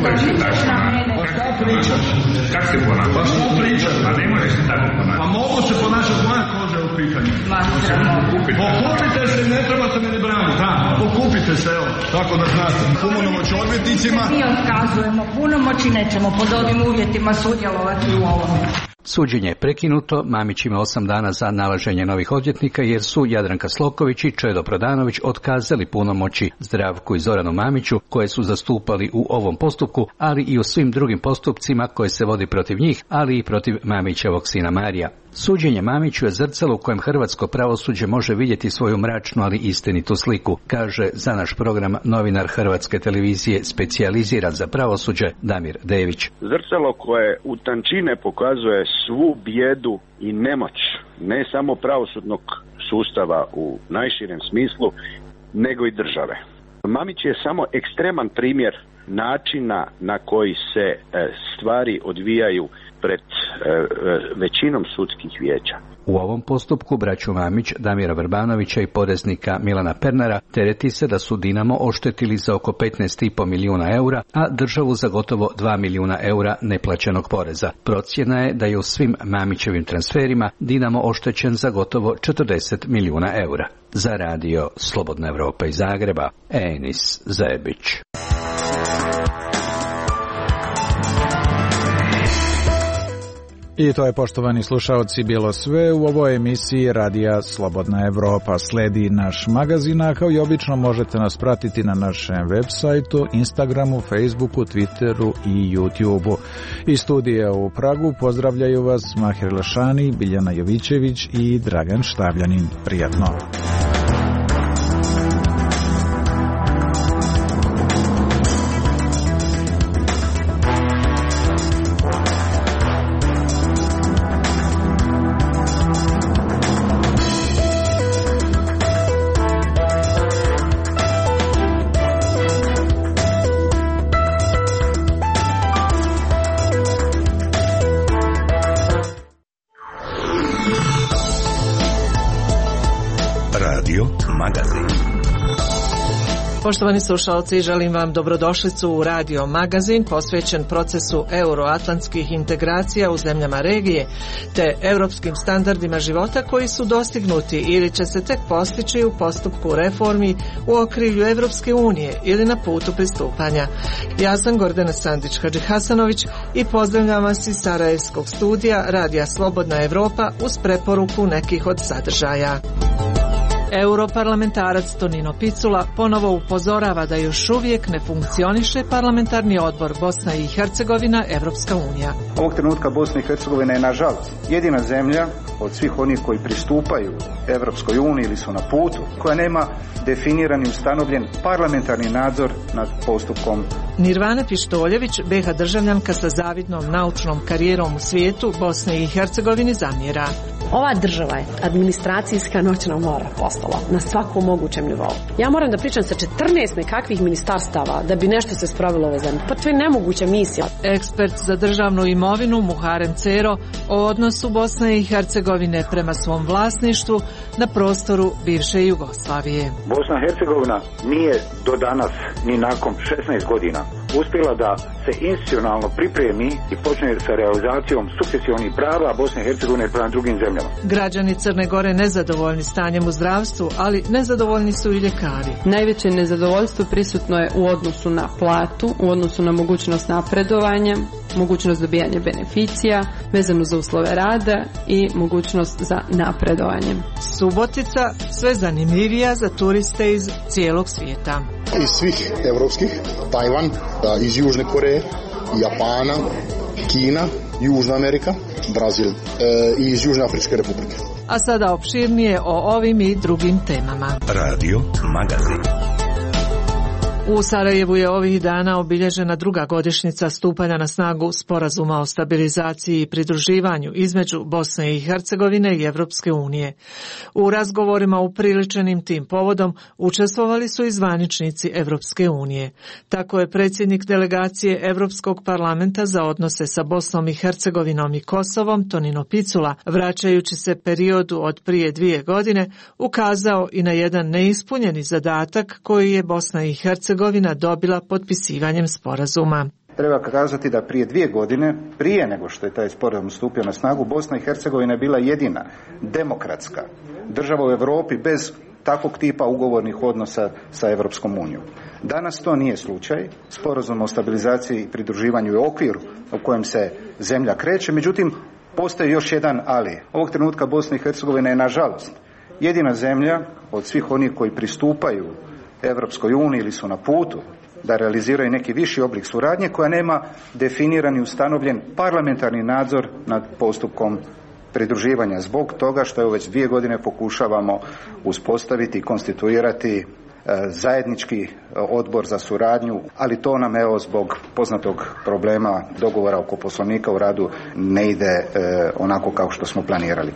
Šta pričaš? Kako se ponašaš? Pa što pričaš? Pa ne možeš se tako ponašati. Pa mogu se ponašati, moja koža je u pitanju. Pokupite se, ne trebate me ne braniti. Pokupite se, evo, tako da znate. Punomoć odvjetnicima. Mi otkazujemo punomoć i nećemo pod ovim uvjetima sudjelovati u ovom. Suđenje je prekinuto, Mamić ima osam dana za nalaženje novih odvjetnika jer su Jadranka Sloković i Čedo Prodanović otkazali punomoći Zdravku i Zoranu Mamiću koje su zastupali u ovom postupku, ali i u svim drugim postupcima koje se vodi protiv njih, ali i protiv Mamićevog sina Marija. Suđenje Mamiću je zrcalo u kojem hrvatsko pravosuđe može vidjeti svoju mračnu, ali istinitu sliku, kaže za naš program novinar Hrvatske televizije specijaliziran za pravosuđe Damir Dević. Zrcalo koje u tančine pokazuje svu bijedu i nemoć, ne samo pravosudnog sustava u najširem smislu, nego i države. Mamić je samo ekstreman primjer načina na koji se stvari odvijaju pred većinom sudskih vijeća. U ovom postupku braću Mamić, Damira Vrbanovića i poreznika Milana Pernara tereti se da su Dinamo oštetili za oko petnaest i po milijuna eura, a državu za gotovo dva milijuna eura neplaćenog poreza. Procjena je da je u svim Mamićevim transferima Dinamo oštećen za gotovo četrdeset milijuna eura. Za Radio Slobodna Evropa iz Zagreba, Enis Zebić. I to je, poštovani slušaoci, bilo sve u ovoj emisiji Radija Slobodna Evropa. Sledi naš magazin, a kao i obično možete nas pratiti na našem web sajtu, Instagramu, Facebooku, Twitteru i YouTubeu. Iz studija u Pragu pozdravljaju vas Mahir Lašani, Biljana Jovićević i Dragan Štavljanin. Prijatno! Radio Magazin. Poštovani slušalci, želim vam dobrodošlicu u Radio Magazin posvećen procesu euroatlantskih integracija u zemljama regije te europskim standardima života koji su dostignuti ili će se tek postići u postupku reformi u okrilju Evropske unije ili na putu pristupanja. Ja sam Gordana Sandić-Hadžihasanović i pozdravljam vas iz Sarajevskog studija Radija Slobodna Evropa uz preporuku nekih od sadržaja. Europarlamentarac Tonino Picula ponovo upozorava da još uvijek ne funkcioniše parlamentarni odbor Bosna i Hercegovina Evropska unija. Ovog trenutka Bosna i Hercegovina je nažalost jedina zemlja od svih onih koji pristupaju Evropskoj uniji ili su na putu, koja nema definiran i ustanovljen parlamentarni nadzor nad postupkom. Nirvana Pištoljević, be ha državljanka sa zavidnom naučnom karijerom u svijetu, Bosne i Hercegovini zamjera. Ova država je administracijska noćna mora postala na svakom mogućem nivou. Ja moram da pričam sa četrnaest nekakvih ministarstava da bi nešto se spravilo ove zemlje. Pa to je nemoguća misija. Ekspert za državnu imovinu Muharem Cero o odnosu Bosne i Hercegovine prema svom vlasništvu na prostoru bivše Jugoslavije. Bosna i Hercegovina nije do danas, ni nakon šesnaest godina, uspjela da se institucionalno pripremi i počne sa realizacijom sukcesivnih prava Bosne i Hercegovine prema drugim zemljama. Građani Crne Gore nezadovoljni stanjem u zdravstvu, ali nezadovoljni su i ljekari. Najveće nezadovoljstvo prisutno je u odnosu na platu, u odnosu na mogućnost napredovanja, mogućnost dobijanja beneficija, vezano za uslove rada i mogućnost za napredovanje. Subotica sve zanimljivija za turiste iz cijelog svijeta. Iz svih evropskih, Tajvan, iz Južne Koreje, Japana, Kina, Južna Amerika, Brazil e, i iz Južne Afričke republike. A sada opširnije o ovim i drugim temama. Radio Magazin. U Sarajevu je ovih dana obilježena druga godišnjica stupanja na snagu Sporazuma o stabilizaciji i pridruživanju između Bosne i Hercegovine i Evropske unije. U razgovorima upriličenim tim povodom učestvovali su i zvaničnici Evropske unije. Tako je predsjednik delegacije Evropskog parlamenta za odnose sa Bosnom i Hercegovinom i Kosovom, Tonino Picula, vraćajući se periodu od prije dvije godine, ukazao i na jedan neispunjeni zadatak koji je Bosna i Hercegovina dobila potpisivanjem sporazuma. Treba kazati da prije dvije godine, prije nego što je taj sporazum stupio na snagu, Bosna i Hercegovina je bila jedina demokratska država u Europi bez takvog tipa ugovornih odnosa sa Evropskom unijom. Danas to nije slučaj. Sporazum o stabilizaciji i pridruživanju je okvir u kojem se zemlja kreće, međutim postoji još jedan ali. Ovog trenutka Bosna i Hercegovina je nažalost jedina zemlja od svih onih koji pristupaju Evropskoj uniji ili su na putu da realiziraju neki viši oblik suradnje koja nema definiran i ustanovljen parlamentarni nadzor nad postupkom pridruživanja. Zbog toga što je već dvije godine pokušavamo uspostaviti i konstituirati zajednički odbor za suradnju, ali to nam evo zbog poznatog problema dogovora oko poslovnika u radu ne ide onako kao što smo planirali.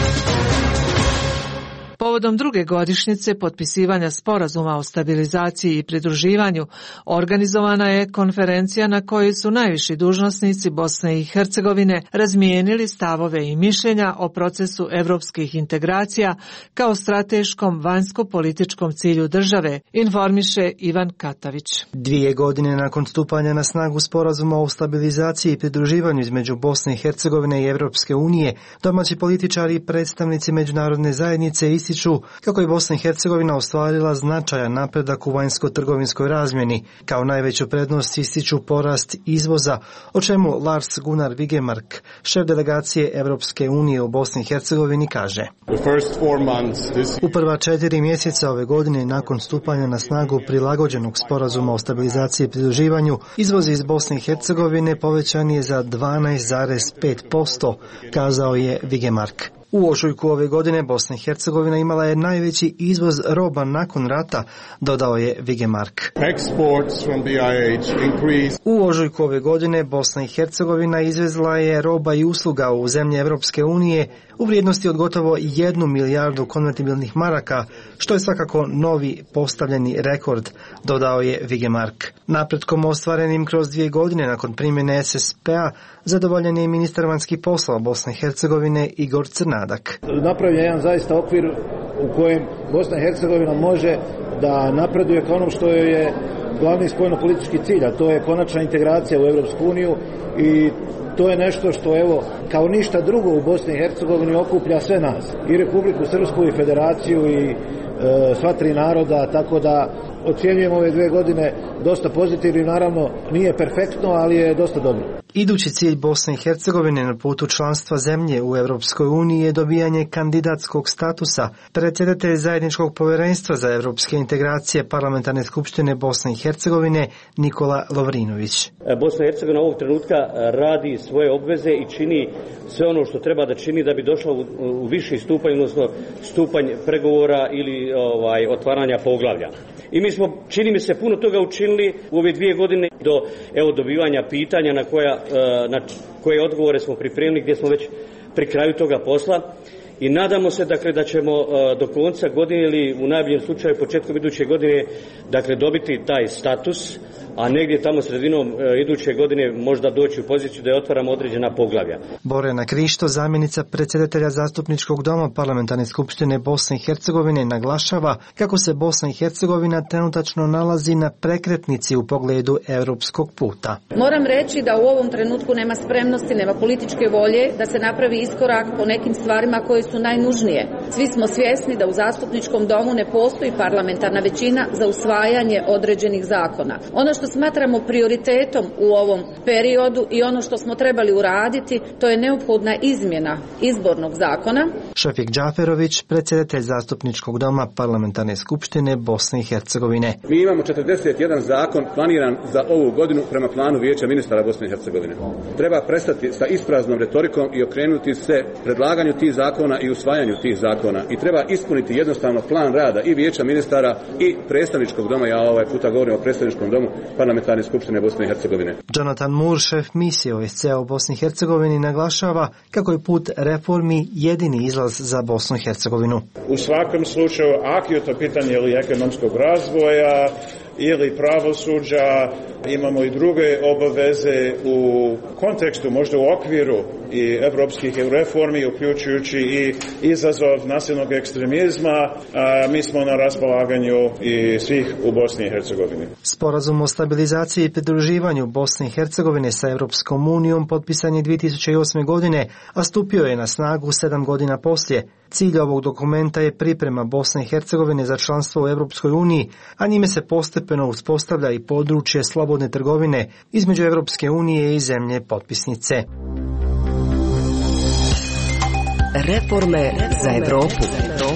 Povodom druge godišnjice potpisivanja sporazuma o stabilizaciji i pridruživanju organizovana je konferencija na kojoj su najviši dužnosnici Bosne i Hercegovine razmijenili stavove i mišljenja o procesu evropskih integracija kao strateškom vanjsko-političkom cilju države, informiše Ivan Katavić. Dvije godine nakon stupanja na snagu sporazuma o stabilizaciji i pridruživanju između Bosne i Hercegovine i Evropske unije, domaći političari i predstavnici međunarodne zajednice ističu kako je Bosna i Hercegovina ostvarila značajan napredak u vanjsko-trgovinskoj razmjeni. Kao najveću prednost ističu porast izvoza, o čemu Lars Gunnar Wigemark, šef delegacije Evropske unije u Bosni i Hercegovini, kaže: U prva četiri mjeseca ove godine nakon stupanja na snagu prilagođenog sporazuma o stabilizaciji i pridruživanju, izvoz iz Bosne i Hercegovine povećan je za dvanaest zarez pet posto, kazao je Wigemark. U ožujku ove godine Bosna i Hercegovina imala je najveći izvoz roba nakon rata, dodao je Wigemark. U ožujku ove godine Bosna i Hercegovina izvezla je roba i usluga u zemlje Evropske unije u vrijednosti od gotovo jednu milijardu konvertibilnih maraka, što je svakako novi postavljeni rekord, dodao je Wigemark. Napretkom ostvarenim kroz dvije godine nakon primjene es es pe-a zadovoljen je ministar vanjskih poslova Bosne i Hercegovine Igor Crnadak. Napravljen je jedan zaista okvir u kojem Bosna i Hercegovina može da napreduje ka onom što joj je glavni spoljno-politički cilj, a to je konačna integracija u Europsku uniju i to je nešto što, evo, kao ništa drugo u Bosni i Hercegovini okuplja sve nas, i Republiku Srpsku i Federaciju i e, sva tri naroda, tako da ocjenjujemo ove dve godine dosta pozitivno, naravno nije perfektno, ali je dosta dobro. Idući cilj Bosne i Hercegovine na putu članstva zemlje u Europskoj uniji je dobijanje kandidatskog statusa. Predsjedatelj zajedničkog povjerenstva za europske integracije Parlamentarne skupštine Bosne i Hercegovine Nikola Lovrinović. Bosna i Hercegovina ovog trenutka radi svoje obveze i čini sve ono što treba da čini da bi došla u, u viši stupanj, odnosno stupanj pregovora ili ovaj, otvaranja poglavlja. I mi smo, čini mi se, puno toga učinili u ove dvije godine do evo dobivanja pitanja na koja na koje odgovore smo pripremili, gdje smo već pri kraju toga posla i nadamo se dakle da ćemo do konca godine ili u najboljem slučaju početkom iduće godine dakle dobiti taj status, a negdje tamo sredinom e, iduće godine možda doći u poziciju da je otvaramo određena poglavlja. Borjana Krišto, zamjenica predsjedatelja Zastupničkog doma Parlamentarne skupštine Bosne i Hercegovine, naglašava kako se Bosna i Hercegovina trenutačno nalazi na prekretnici u pogledu europskog puta. Moram reći da u ovom trenutku nema spremnosti, nema političke volje da se napravi iskorak po nekim stvarima koje su najnužnije. Svi smo svjesni da u Zastupničkom domu ne postoji parlamentarna većina za usvajanje određenih zakona. Ono što smatramo prioritetom u ovom periodu i ono što smo trebali uraditi, to je neophodna izmjena izbornog zakona. Šefik Džaferović, predsjedatelj Zastupničkog doma Parlamentarne skupštine Bosne i Hercegovine. Mi imamo četrdeset jedan zakon planiran za ovu godinu prema planu Vijeća ministara Bosne i Hercegovine. Treba prestati sa ispraznom retorikom i okrenuti se predlaganju tih zakona i usvajanju tih zakona. I treba ispuniti jednostavno plan rada i Vijeća ministara i predstavničkog doma, ja ovaj puta govorim o predstavničkom domu Parlamentarne skupštine Bosne i Hercegovine. Jonathan Moore, šef misije O S C-a u Bosni i Hercegovini, naglašava kako je put reformi jedini izlaz za Bosnu i Hercegovinu. U svakom slučaju, ako je to pitanje ili ekonomskog razvoja ili pravosuđa, imamo i druge obaveze u kontekstu, možda u okviru i evropskih reformi, uključujući i izazov nasilnog ekstremizma, a mi smo na raspolaganju i svih u Bosni i Hercegovini. Sporazum o stabilizaciji i pridruživanju Bosne i Hercegovine sa Europskom unijom potpisan je dvije tisuće osme. godine, a stupio je na snagu sedam godina poslije. Cilj ovog dokumenta je priprema Bosne i Hercegovine za članstvo u Europskoj uniji, a njime se postepeno uspostavlja i područje slobodne trgovine između Europske unije i zemlje potpisnice. Reforme za Evropu.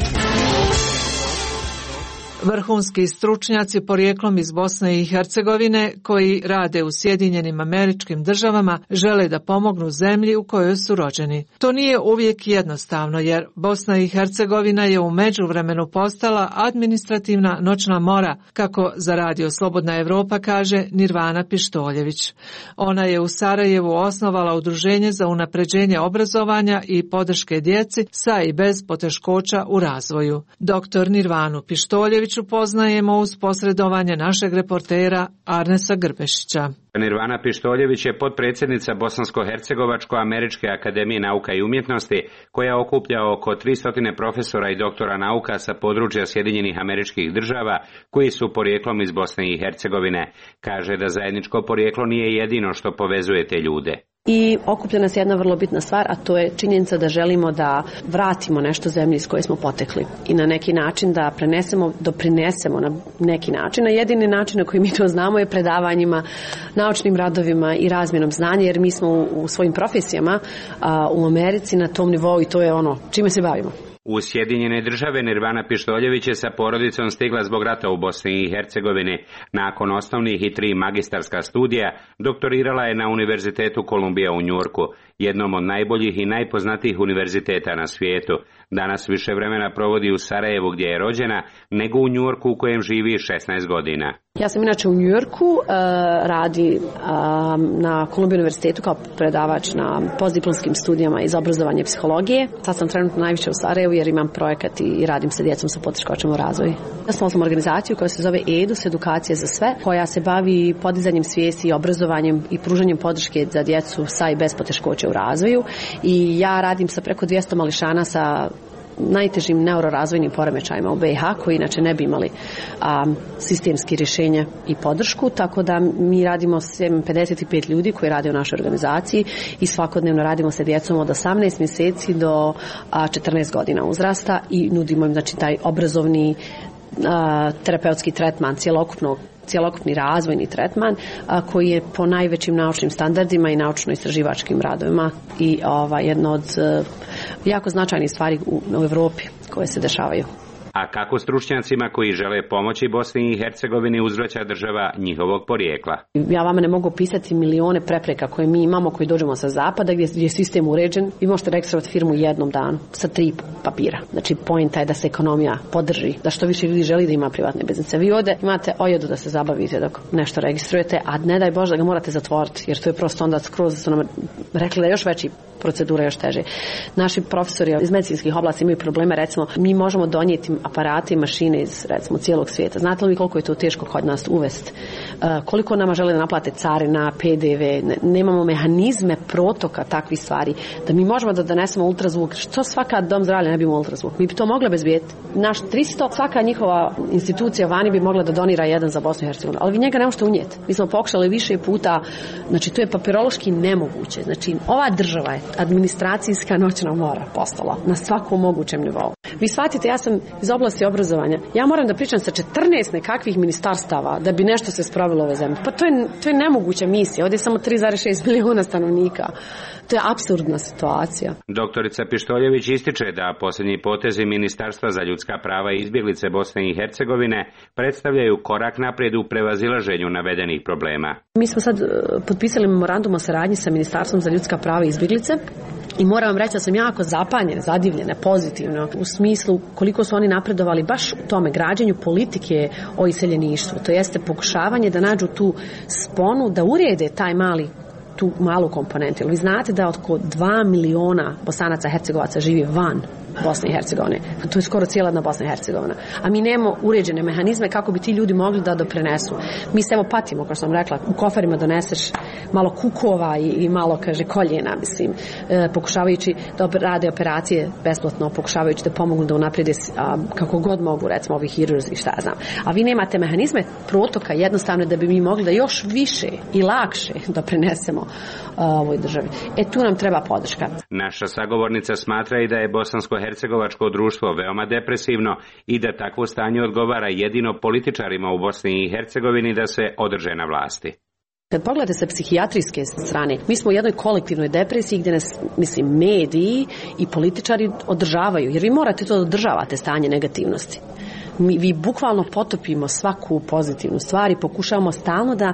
Vrhunski stručnjaci porijeklom iz Bosne i Hercegovine koji rade u Sjedinjenim Američkim Državama žele da pomognu zemlji u kojoj su rođeni. To nije uvijek jednostavno jer Bosna i Hercegovina je u međuvremenu postala administrativna noćna mora, kako za radio Slobodna Evropa kaže Nirvana Pištoljević. Ona je u Sarajevu osnovala udruženje za unapređenje obrazovanja i podrške djeci sa i bez poteškoća u razvoju. Doktor Nirvanu Pištoljević upoznajemo uz posredovanje našeg reportera Arnesa Grbešića. Nirvana Pištoljević je potpredsjednica Bosansko-Hercegovačko-Američke akademije nauka i umjetnosti, koja okuplja oko tristo profesora i doktora nauka sa područja Sjedinjenih Američkih Država, koji su porijeklom iz Bosne i Hercegovine. Kaže da zajedničko porijeklo nije jedino što povezuje te ljude. I okuplja nas jedna vrlo bitna stvar, a to je činjenica da želimo da vratimo nešto zemlji iz koje smo potekli i na neki način da prenesemo, doprinesemo na neki način. A jedini način na koji mi to znamo je predavanjima, naučnim radovima i razmjenom znanja, jer mi smo u, u svojim profesijama a, u Americi na tom nivou i to je ono čime se bavimo. U Sjedinjene Države Nirvana Pištoljević je sa porodicom stigla zbog rata u Bosni i Hercegovini. Nakon osnovnih i tri magistarska studija doktorirala je na Univerzitetu Kolumbija u Njujorku, jednom od najboljih i najpoznatijih univerziteta na svijetu. Danas više vremena provodi u Sarajevu gdje je rođena, nego u Njujorku u kojem živi šesnaest godina. Ja sam inače u Njujorku, uh, radi uh, na Kolumbija univerzitetu kao predavač na postdiplomskim studijama iz obrazovanja i psihologije. Sad sam trenutno najviše u Sarajevu jer imam projekat i radim sa djecom sa poteškoćama u razvoju. Osnovala sam organizaciju koja se zove EDUS, Edukacija za sve, koja se bavi podizanjem svijesti i obrazovanjem i pružanjem podrške za djecu sa i bez poteškoća u razvoju. I ja radim sa preko dvjesto mališana sa najtežim neurorazvojnim poremećajima u B i H, koji inače ne bi imali a, sistemski rješenje i podršku, tako da mi radimo s pedeset pet ljudi koji rade u našoj organizaciji i svakodnevno radimo sa djecom od osamnaest mjeseci do a, četrnaest godina uzrasta i nudimo im znači taj obrazovni a, terapeutski tretman cjelokupnog cjelokupni razvojni tretman a, koji je po najvećim naučnim standardima i naučno-istraživačkim radovima i ova, jedno od a, jako značajnih stvari u, u Europi koje se dešavaju. A kako stručnjacima koji žele pomoći Bosni i Hercegovini uzvraća država njihovog porijekla? Ja vama ne mogu pisati milione prepreka koje mi imamo, koji dođemo sa zapada gdje je sistem uređen. Vi možete registrovati firmu jednom danu sa tri papira. Znači poenta je da se ekonomija podrži, da što više ljudi želi da ima privatne biznice. Vi ovdje imate ojedu da se zabavite dok nešto registrujete, a ne daj Bože da ga morate zatvoriti, jer to je prosto onda skroz su nam rekli da je još veći procedura, još teže. Naši profesori iz medicinskih oblasti imaju probleme, recimo mi možemo donijeti aparate i mašine iz recimo cijelog svijeta. Znate li vi koliko je to teško kod nas uvesti? Uh, koliko nama žele da naplate carina, P D V, ne, nemamo mehanizme protoka takvih stvari, da mi možemo da donesemo ultrazvuk. Što svaka dom zdravlja ne bi imao ultrazvuk? Mi bi to mogli bezbijeti. Naš tristo, svaka njihova institucija vani bi mogla da donira jedan za Bosnu i Hercegovinu, ali vi njega ne možete unijeti. Mi smo pokušali više puta, znači to je papirološki nemoguće. Znači ova država je administracijska noćna mora postala na svakom mogućem nivou. Vi shvatite, ja sam iz oblasti obrazovanja. Ja moram da pričam sa četrnaest nekakvih ministarstava da bi nešto se spravilo ove zemlje. Pa to je, to je nemoguća misija. Ovdje je samo tri zarez šest milijuna stanovnika. To je apsurdna situacija. Doktorica Pištoljević ističe da posljednji potezi Ministarstva za ljudska prava i izbjeglice Bosne i Hercegovine predstavljaju korak naprijed u prevazilaženju navedenih problema. Mi smo sad potpisali memorandum o saradnji sa Ministarstvom za ljudska prava i izbjeglice. I moram vam reći da sam jako zapanjena, zadivljena, pozitivno, u smislu koliko su oni napredovali baš u tome građenju politike o iseljeništvu. To jeste pokušavanje da nađu tu sponu, da urede taj mali tu malu komponentu. Jer vi znate da oko dva miliona Bosanaca i Hercegovaca živi van Bosne i Hercegovine. To je skoro cijela jedna Bosna i Hercegovina. A mi nemamo uređene mehanizme kako bi ti ljudi mogli da doprinesu. Mi se evo patimo, kao što sam rekla, u koferima doneseš malo kukova i, i malo, kaže, koljena, mislim, e, pokušavajući da rade operacije besplatno, pokušavajući da pomognu da unaprijede a, kako god mogu, recimo, ovi hirurzi, šta ja znam. A vi nemate mehanizme protoka jednostavno da bi mi mogli da još više i lakše doprinesemo a, ovoj državi. E, tu nam treba podrška. Naša sagovornica smatra i da je bosansko-hercegovačko društvo veoma depresivno i da takvo stanje odgovara jedino političarima u Bosni i Hercegovini da se održe na vlasti. Kad pogledate sa psihijatrijske strane, mi smo u jednoj kolektivnoj depresiji gdje nas, mislim, mediji i političari održavaju, jer vi morate to da održavate stanje negativnosti. Mi, vi bukvalno potopimo svaku pozitivnu stvar i pokušavamo stalno da,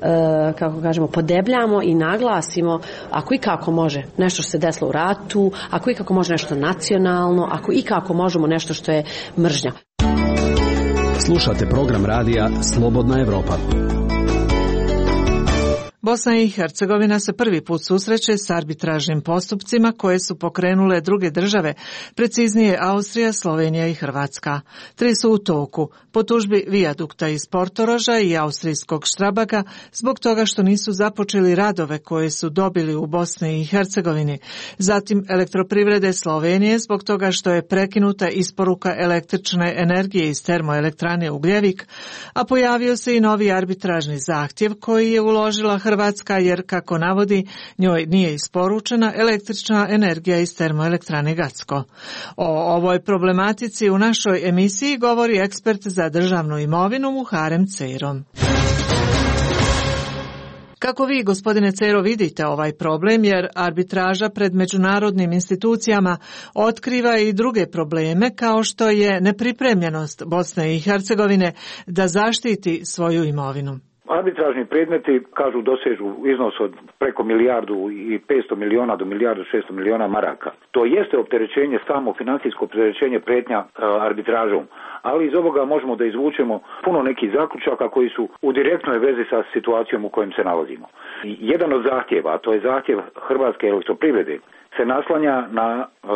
e, kako kažemo, podebljamo i naglasimo, ako i kako može nešto što se desilo u ratu, ako i kako može nešto nacionalno, ako i kako možemo nešto što je mržnja. Slušate program radija Slobodna Evropa. Bosna i Hercegovina se prvi put susreće s arbitražnim postupcima koje su pokrenule druge države, preciznije Austrija, Slovenija i Hrvatska. Tri su u toku, po tužbi Vijadukta iz Portoroža i austrijskog Štrabaga zbog toga što nisu započeli radove koje su dobili u Bosni i Hercegovini. Zatim elektroprivrede Slovenije zbog toga što je prekinuta isporuka električne energije iz termoelektrane Ugljevik, a pojavio se i novi arbitražni zahtjev koji je uložila Hrvatska jer, kako navodi, njoj nije isporučena električna energija iz termoelektrane Gacko. O ovoj problematici u našoj emisiji govori ekspert za državnu imovinu Muharem Cejrom. Kako vi, gospodine Cejro, vidite ovaj problem, jer arbitraža pred međunarodnim institucijama otkriva i druge probleme kao što je nepripremljenost Bosne i Hercegovine da zaštiti svoju imovinu? Arbitražni predmeti, kažu, dosežu iznos od preko milijardu i petsto miliona do milijardu šesto miliona maraka. To jeste opterećenje, samo financijsko opterećenje, pretnja e, arbitražom, ali iz ovoga možemo da izvučemo puno nekih zaključaka koji su u direktnoj vezi sa situacijom u kojem se nalazimo. Jedan od zahtjeva, a to je zahtjev Hrvatske elektroprivrede, se naslanja na e,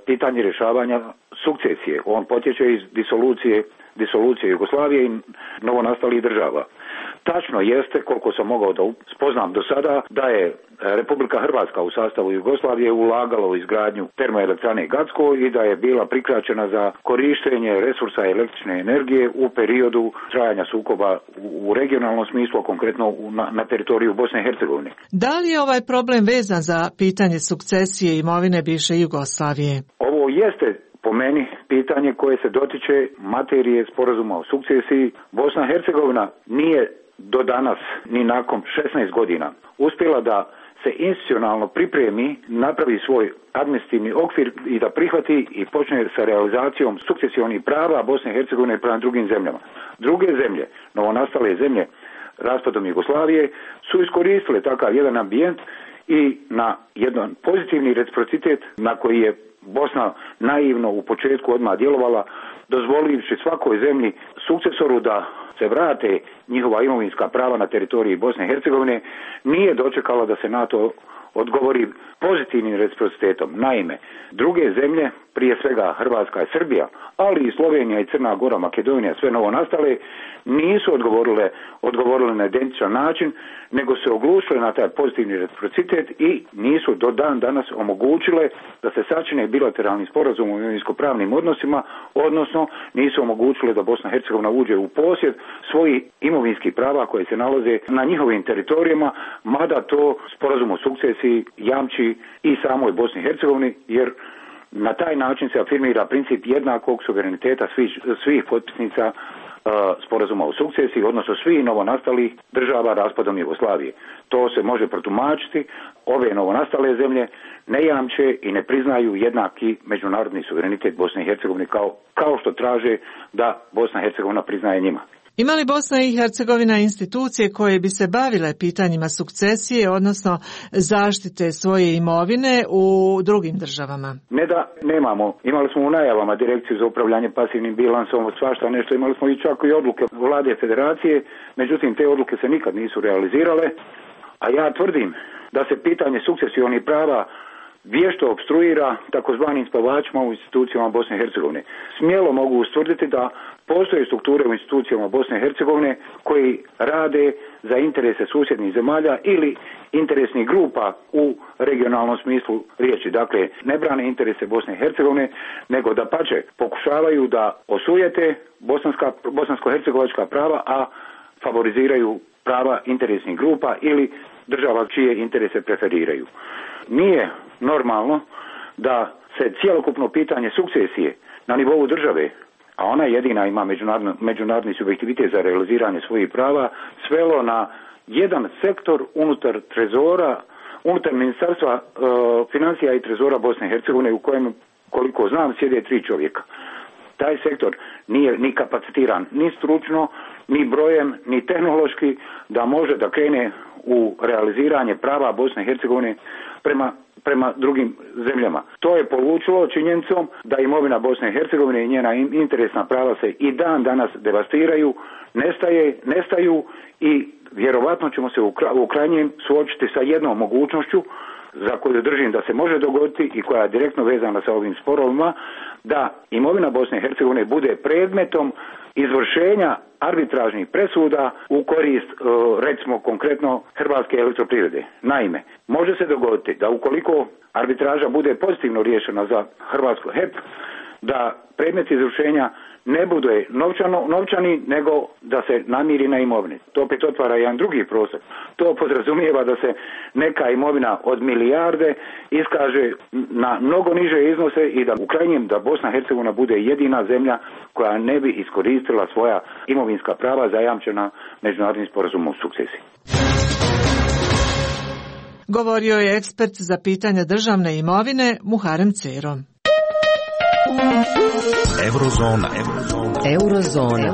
pitanje rješavanja sukcesije. On potječe iz disolucije, disolucije Jugoslavije i novonastalih država. Tačno jeste, koliko sam mogao da spoznam do sada, da je Republika Hrvatska u sastavu Jugoslavije ulagala u izgradnju termoelektrane Gacko i da je bila prikraćena za korištenje resursa električne energije u periodu trajanja sukoba u regionalnom smislu, konkretno na, na teritoriju Bosne i Hercegovine. Da li je ovaj problem vezan za pitanje sukcesije imovine bivše Jugoslavije? Ovo jeste po meni pitanje koje se dotiče materije sporazuma o sukcesiji. Bosna i Hercegovina nije do danas, ni nakon šesnaest godina, uspjela da se institucionalno pripremi, napravi svoj administrativni okvir i da prihvati i počne sa realizacijom sukcesionih prava Bosne i Hercegovine prema drugim zemljama. Druge zemlje, novonastale zemlje raspadom Jugoslavije, su iskoristile takav jedan ambijent i na jedan pozitivni reciprocitet na koji je Bosna naivno u početku odmah djelovala, dozvolivši svakoj zemlji sukcesoru da se vrate njihova imovinska prava na teritoriji Bosne i Hercegovine, nije dočekala da se na to odgovori pozitivnim reciprocitetom. Naime, druge zemlje, prije svega Hrvatska i Srbija, ali i Slovenija i Crna Gora, Makedonija, sve novo nastale, nisu odgovorile, odgovorile na identičan način, nego se oglušile na taj pozitivni reciprocitet i nisu do dan danas omogućile da se sačine bilateralni sporazum o imovinsko-pravnim odnosima, odnosno nisu omogućile da Bosna i Hercegovina uđe u posjed svojih imovinskih prava koje se nalaze na njihovim teritorijama, mada to sporazum o sukcesiji jamči i samoj Bosni i Hercegovini, jer na taj način se afirmira princip jednakog suvereniteta svih, svih potpisnica uh, sporazuma o sukcesiji, odnosno svih novonastalih država raspadom Jugoslavije. To se može protumačiti. Ove novonastale zemlje ne jamče i ne priznaju jednaki međunarodni suverenitet Bosne i Hercegovine kao, kao što traže da Bosna i Hercegovina priznaje njima. Ima li Bosna i Hercegovina institucije koje bi se bavile pitanjima sukcesije, odnosno zaštite svoje imovine u drugim državama? Ne da nemamo. Imali smo u najavama Direkciju za upravljanje pasivnim bilansom, od svašta nešto. Imali smo i čak i odluke vlade federacije, međutim te odluke se nikad nisu realizirale. A ja tvrdim da se pitanje sukcesionih prava vješto obstruira takozvanim spavačima u institucijama Bosne i Hercegovine. Smjelo mogu ustvrditi da postoje strukture u institucijama Bosne i Hercegovine koji rade za interese susjednih zemalja ili interesnih grupa u regionalnom smislu riječi. Dakle, ne brane interese Bosne i Hercegovine, nego da pače pokušavaju da osujete bosanska, bosansko-hercegovačka prava, a favoriziraju prava interesnih grupa ili država čije interese preferiraju. Nije normalno da se cjelokupno pitanje sukcesije na nivou države, a ona jedina ima međunarodni, međunarodni subjektivitet za realiziranje svojih prava, svelo na jedan sektor unutar trezora, unutar ministarstva e, financija i trezora Bosne i Hercegovine, u kojem, koliko znam, sjede tri čovjeka. Taj sektor nije ni kapacitiran ni stručno, ni brojem, ni tehnološki da može da krene u realiziranje prava Bosne i Hercegovine prema, prema drugim zemljama. To je polučilo činjenicom da imovina Bosne i Hercegovine i njena interesna prava se i dan danas devastiraju, nestaje, nestaju i vjerovatno ćemo se u, u krajnjem suočiti sa jednom mogućnošću za koju držim da se može dogoditi i koja je direktno vezana sa ovim sporovima, da imovina Bosne i Hercegovine bude predmetom izvršenja arbitražnih presuda u korist, recimo konkretno, Hrvatske elektroprivrede. Naime, može se dogoditi da ukoliko arbitraža bude pozitivno riješena za Hrvatsku H E P, da predmet izvršenja ne bude novčano, novčani, nego da se namiri na imovini. To opet otvara jedan drugi prostor. To podrazumijeva da se neka imovina od milijarde iskaže na mnogo niže iznose i da u krajnjem da Bosna i Hercegovina bude jedina zemlja koja ne bi iskoristila svoja imovinska prava zajamčena međunarodnim sporazumom o sukcesiji. Govorio je ekspert za pitanja državne imovine Muharem Cero. Eurozona. Eurozona. Eurozona.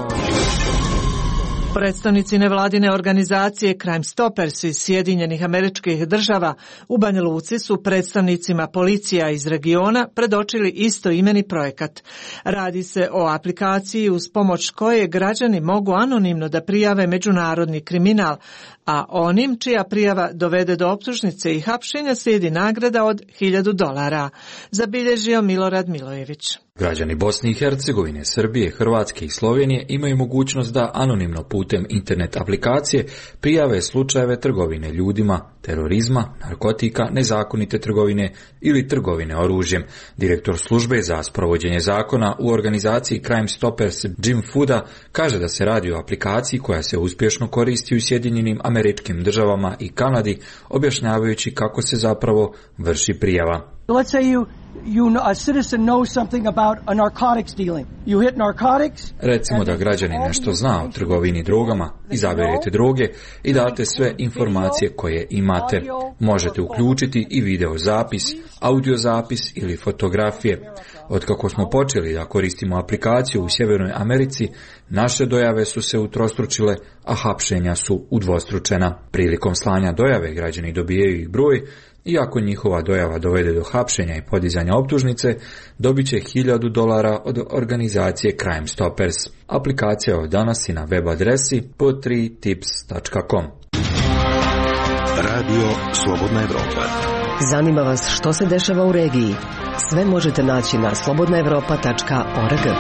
Predstavnici nevladine organizacije Crime Stoppers iz Sjedinjenih Američkih Država u Banja Luci su predstavnicima policija iz regiona predočili istoimeni projekat. Radi se o aplikaciji uz pomoć koje građani mogu anonimno da prijave međunarodni kriminal, a onim čija prijava dovede do optužnice i hapšenja slijedi nagrada od hiljadu dolara, zabilježio Milorad Milojević. Građani Bosne i Hercegovine, Srbije, Hrvatske i Slovenije imaju mogućnost da anonimno putem internet aplikacije prijave slučajeve trgovine ljudima, terorizma, narkotika, nezakonite trgovine ili trgovine oružjem. Direktor službe za sprovođenje zakona u organizaciji Crime Stoppers Jim Fuda kaže da se radi o aplikaciji koja se uspješno koristi u Sjedinjenim Američkim Državama i Kanadi, objašnjavajući kako se zapravo vrši prijava. Let's say you You know, a citizen knows something about a narcotics dealing. You hit narcotics. Recimo da građanin nešto zna o trgovini drogama, izaberete droge i date sve informacije koje imate. Možete uključiti i video zapis, audio zapis ili fotografije. Otkako smo počeli da koristimo aplikaciju u Sjevernoj Americi, naše dojave su se utrostručile, a hapšenja su udvostručena. Prilikom slanja dojave građani dobijaju ih broj, i ako njihova dojava dovede do hapšenja i podizanja optužnice, dobit će hiljadu dolara od organizacije Crime Stoppers. Aplikacija je od danas i na web adresi po tri tips tačka com. Radio Slobodna Evropa. Zanima vas što se dešava u regiji? Sve možete naći na slobodna evropa tačka org.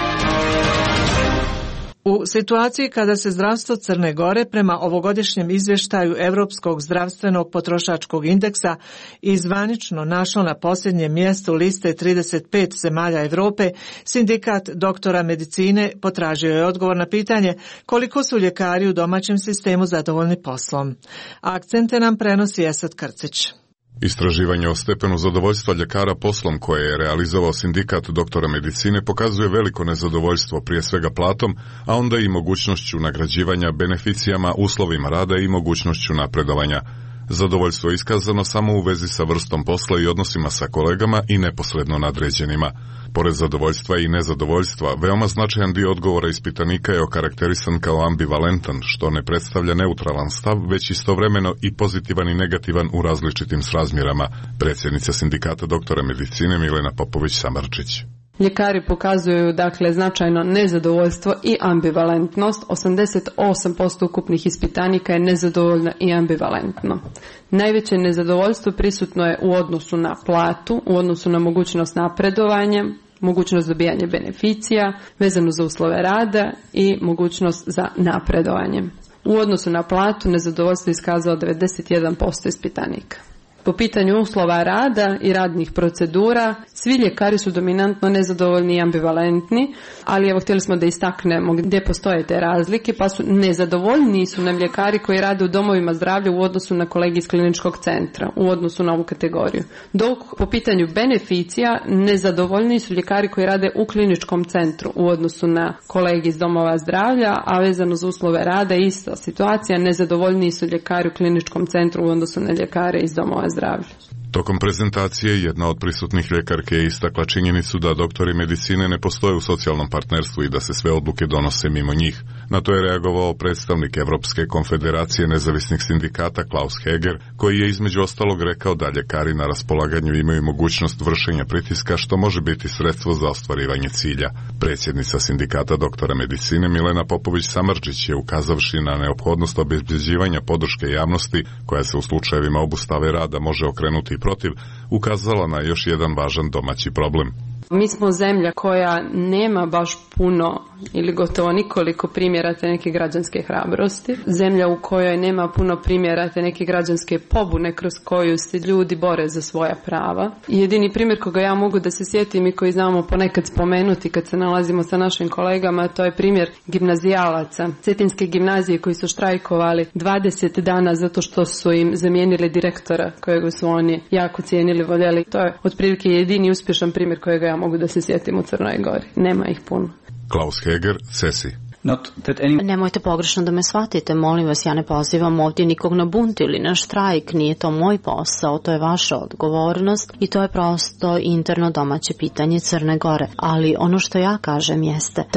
U situaciji kada se zdravstvo Crne Gore prema ovogodišnjem izvještaju Europskog zdravstvenog potrošačkog indeksa i zvanično našlo na posljednjem mjestu liste trideset pet zemalja Europe, sindikat doktora medicine potražio je odgovor na pitanje koliko su ljekari u domaćem sistemu zadovoljni poslom. Akcente nam prenosi Esad Krcić. Istraživanje o stepenu zadovoljstva ljekara poslom koje je realizovao sindikat doktora medicine pokazuje veliko nezadovoljstvo prije svega platom, a onda i mogućnošću nagrađivanja, beneficijama, uslovima rada i mogućnošću napredovanja. Zadovoljstvo je iskazano samo u vezi sa vrstom posla i odnosima sa kolegama i neposredno nadređenima. Pored zadovoljstva i nezadovoljstva, veoma značajan dio odgovora ispitanika je okarakterisan kao ambivalentan, što ne predstavlja neutralan stav, već istovremeno i pozitivan i negativan u različitim srazmjerama. Predsjednica sindikata doktora medicine Milena Popović-Samardžić. Ljekari pokazuju dakle značajno nezadovoljstvo i ambivalentnost. osamdeset osam posto ukupnih ispitanika je nezadovoljno i ambivalentno. Najveće nezadovoljstvo prisutno je u odnosu na platu, u odnosu na mogućnost napredovanja, mogućnost dobijanja beneficija, vezano za uslove rada i mogućnost za napredovanje. U odnosu na platu nezadovoljstvo je iskazao devedeset jedan posto ispitanika. Po pitanju uslova rada i radnih procedura, svi ljekari su dominantno nezadovoljni i ambivalentni, ali evo htjeli smo da istaknemo gdje postoje te razlike, pa su nezadovoljni su nam ljekari koji rade u domovima zdravlja u odnosu na kolege iz kliničkog centra, u odnosu na ovu kategoriju. Dok po pitanju beneficija, nezadovoljni su ljekari koji rade u kliničkom centru u odnosu na kolege iz domova zdravlja, a vezano za uslove rada ista situacija, nezadovoljni su ljekari u kliničkom centru u odnosu na ljekare iz domova zdravlja. Tokom prezentacije jedna od prisutnih ljekarke je istakla činjenicu da doktori medicine ne postoje u socijalnom partnerstvu i da se sve odluke donose mimo njih. Na to je reagovao predstavnik Evropske konfederacije nezavisnih sindikata Klaus Heger, koji je između ostalog rekao da ljekari na raspolaganju imaju mogućnost vršenja pritiska što može biti sredstvo za ostvarivanje cilja. Predsjednica sindikata doktora medicine Milena Popović-Samardžić je ukazavši na neophodnost obezbeđivanja podrške javnosti koja se u slučajevima obustave rada može okrenuti protiv, ukazala na još jedan važan domaći problem. Mi smo zemlja koja nema baš puno ili gotovo nikoliko primjera te neke građanske hrabrosti. Zemlja u kojoj nema puno primjera te neke građanske pobune kroz koju se ljudi bore za svoja prava. I jedini primjer koga ja mogu da se sjetim i koji znamo ponekad spomenuti kad se nalazimo sa našim kolegama, to je primjer gimnazijalaca Cetinske gimnazije koji su štrajkovali dvadeset dana zato što su im zamijenili direktora kojeg su oni jako cijenili, voljeli. To je otprilike jedini uspješan primjer kojega ja mogu da se sjetim u Crnoj Gori. Nema ih puno. Klaus Heger, Cesi. Any... Nemojte pogrešno da me shvatite, molim vas, ja ne pozivam ovdje nikog na bunt ili na štrajk, nije to moj posao, to je vaša odgovornost i to je prosto interno domaće pitanje Crne Gore. Ali ono što ja kažem jeste da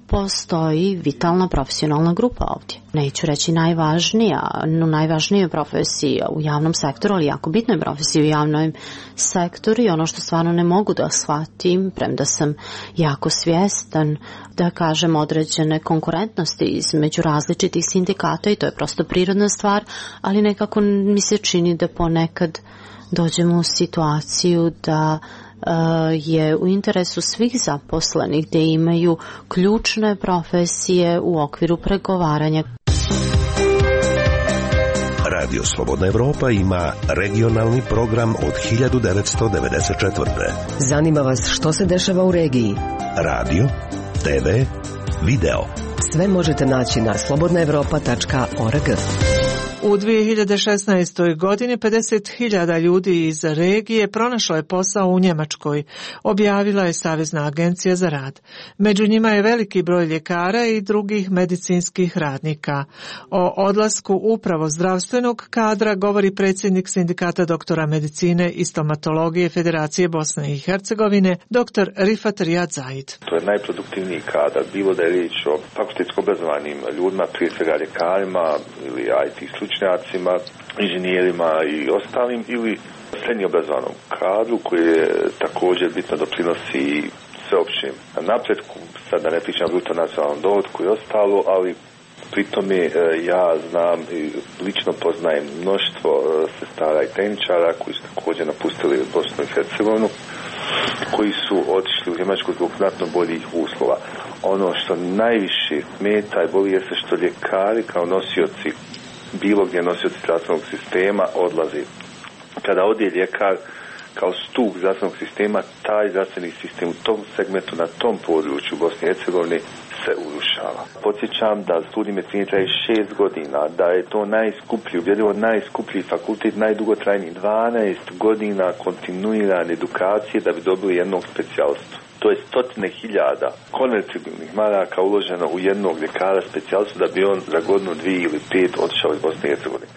postoji vitalna profesionalna grupa ovdje. Neću reći najvažnija, no najvažnija profesija u javnom sektoru, ali jako bitna je profesija u javnom sektoru i ono što stvarno ne mogu da shvatim, premda sam jako svjestan, da kažem, određene konkurentnosti između različitih sindikata i to je prosto prirodna stvar, ali nekako mi se čini da ponekad dođemo u situaciju da je u interesu svih zaposlenih da imaju ključne profesije u okviru pregovaranja. Radio Slobodna Evropa ima regionalni program od hiljadu devetsto devedeset četvrte. Zanima vas što se dešava u regiji? Radio, te ve, video. Sve možete naći na slobodna evropa tačka org. U dvije hiljade šesnaestoj. godini pedeset hiljada ljudi iz regije pronašlo je posao u Njemačkoj, objavila je Savezna agencija za rad. Među njima je veliki broj ljekara i drugih medicinskih radnika. O odlasku upravo zdravstvenog kadra govori predsjednik Sindikata doktora medicine i stomatologije Federacije Bosne i Hercegovine, doktor Rifat Rijad Zaid. To je najproduktivniji kadar, bilo da je riječ o fakultetsko obrazovanim ljudima, prije svega ljekarima ili I T stručnjacima, inženjerima i ostalim, ili srednje obrazovanom kadru koji je također bitno doprinosi sveopćem napretku, sad da ne pričam bruto nacionalnom dohotku i ostalo, ali pritome ja znam i lično poznajem mnoštvo sestara i tehničara koji su također napustili Bosnu i Hercegovinu, koji su otišli u Njemačku zbog znatno boljih uslova. Ono što najviše smeta i boli jeste što ljekari kao nosioci bilo gdje nosioci zdravstvenog sistema odlazi. Kada ode ljekar kao stup zdravstvenog sistema, taj zdravstveni sistem u tom segmentu, na tom području Bosne i Hercegovine se urušava. Podsjećam da studij medicine traje šest godina, da je to najskuplji, ubjedljivo najskuplji fakultet, najdugotrajniji dvanaest godina kontinuirane edukacije da bi dobili jednog specijalstva. To je stotine hiljada konvertibilnih maraka uloženo u jednog ljekara specijalstva da bi on za godinu, dvije ili pet otišao iz Bosne i Hercegovine.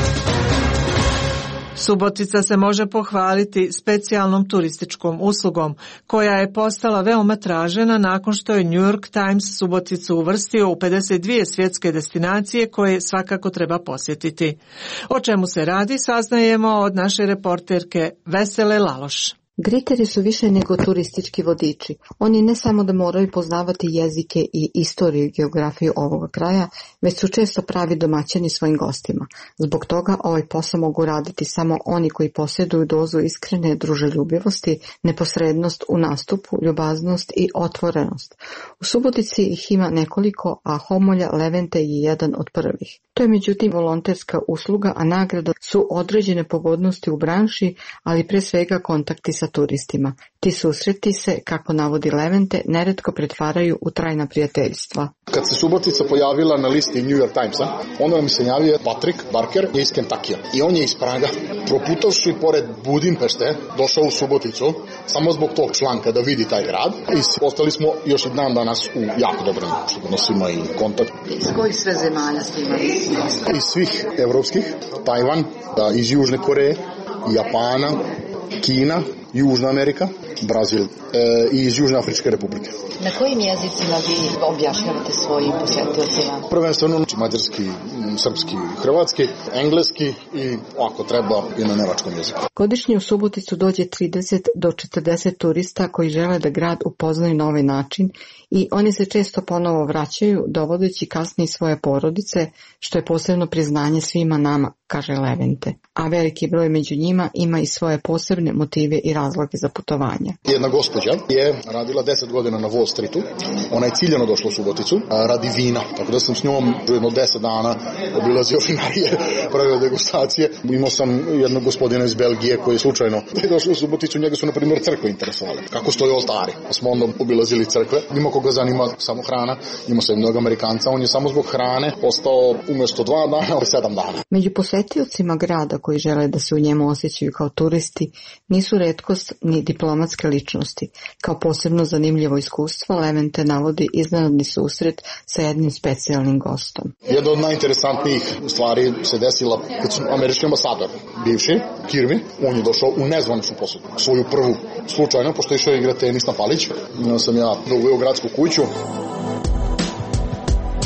Subotica se može pohvaliti specijalnom turističkom uslugom, koja je postala veoma tražena nakon što je New York Times Suboticu uvrstio u pedeset dvije svjetske destinacije koje svakako treba posjetiti. O čemu se radi saznajemo od naše reporterke Vesele Laloš. Griteri su više nego turistički vodiči. Oni ne samo da moraju poznavati jezike i istoriju i geografiju ovoga kraja, već su često pravi domaćini svojim gostima. Zbog toga ovaj posao mogu raditi samo oni koji posjeduju dozu iskrene druželjubivosti, neposrednost u nastupu, ljubaznost i otvorenost. U Subotici ih ima nekoliko, a Homolja Levente je jedan od prvih. To je međutim volonterska usluga, a nagrada su određene pogodnosti u branši, ali pre svega kontakti sa turistima. Ti susreti se, kako navodi Levente, neretko pretvaraju u trajna prijateljstva. Kad se Subotica pojavila na listi New York Timesa, onda nam se javio Patrick Barker iz Kentakija. I on je iz Praga, proputavši pored Budimpešte, došao u Suboticu, samo zbog tog članka da vidi taj grad. I ostali smo još i dan danas u jako dobrom odnosima i kontakt. Iz kojih sve zemalja ste imali? Iz svih evropskih, Tajvan, iz Južne Koreje, Japana, Kina, Južna Amerika, Brazil e, i iz Južne Afričke republike. Na kojim jezicima vi objašnjavate svojim posjetiocima? Prvenstveno mađarski, srpski, hrvatski, engleski i ako treba i na nemačkom jeziku. Godišnje u Suboticu dođe trideset do četrdeset turista koji žele da grad upoznaju na ovaj način i oni se često ponovo vraćaju, dovodeći kasnije svoje porodice, što je posebno priznanje svima nama, kaže Levente. A veliki broj među njima ima i svoje posebne motive i razloge za putovanje. Jedna gospođa je radila deset godina na Wall Streetu. Ona je ciljano došla u Suboticu radi vina. Tako da sam s njom jedno deset dana obilazio vinarije, pravio degustacije. Imao sam jednog gospodina iz Belgije koji je slučajno došao u Suboticu. Njega su, na primjer, crkve interesovali. Kako stoje oltari. Pa smo onda obilazili crkve. Ima koga zanima samo hrana. Ima se jednog Amerikanca. On je samo zbog hrane ostao umjesto dva dana, sedam dana. Među posetiocima grada koji žele da se u njemu osjećaju kao turisti nisu retkost ni diplomatske ličnosti. Kao posebno zanimljivo iskustvo Levente navodi iznenadni susret sa jednim specijalnim gostom. Jedna od najinteresantnijih stvari se desila kad su američki ambasador, bivši, Kirvi, on je došao u nezvaničnu posudu. Svoju prvu slučajno, pošto je išao igrati tenis na Palić. Imao sam ja uveo gradsku kuću.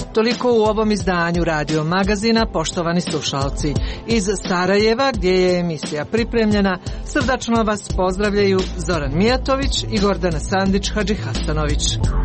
Toliko u ovom izdanju Radio Magazina, poštovani slušalci. Iz Sarajeva, gdje je emisija pripremljena, srdačno vas pozdravljaju Zoran Mijatović i Gordana Sandić Hadžihasanović.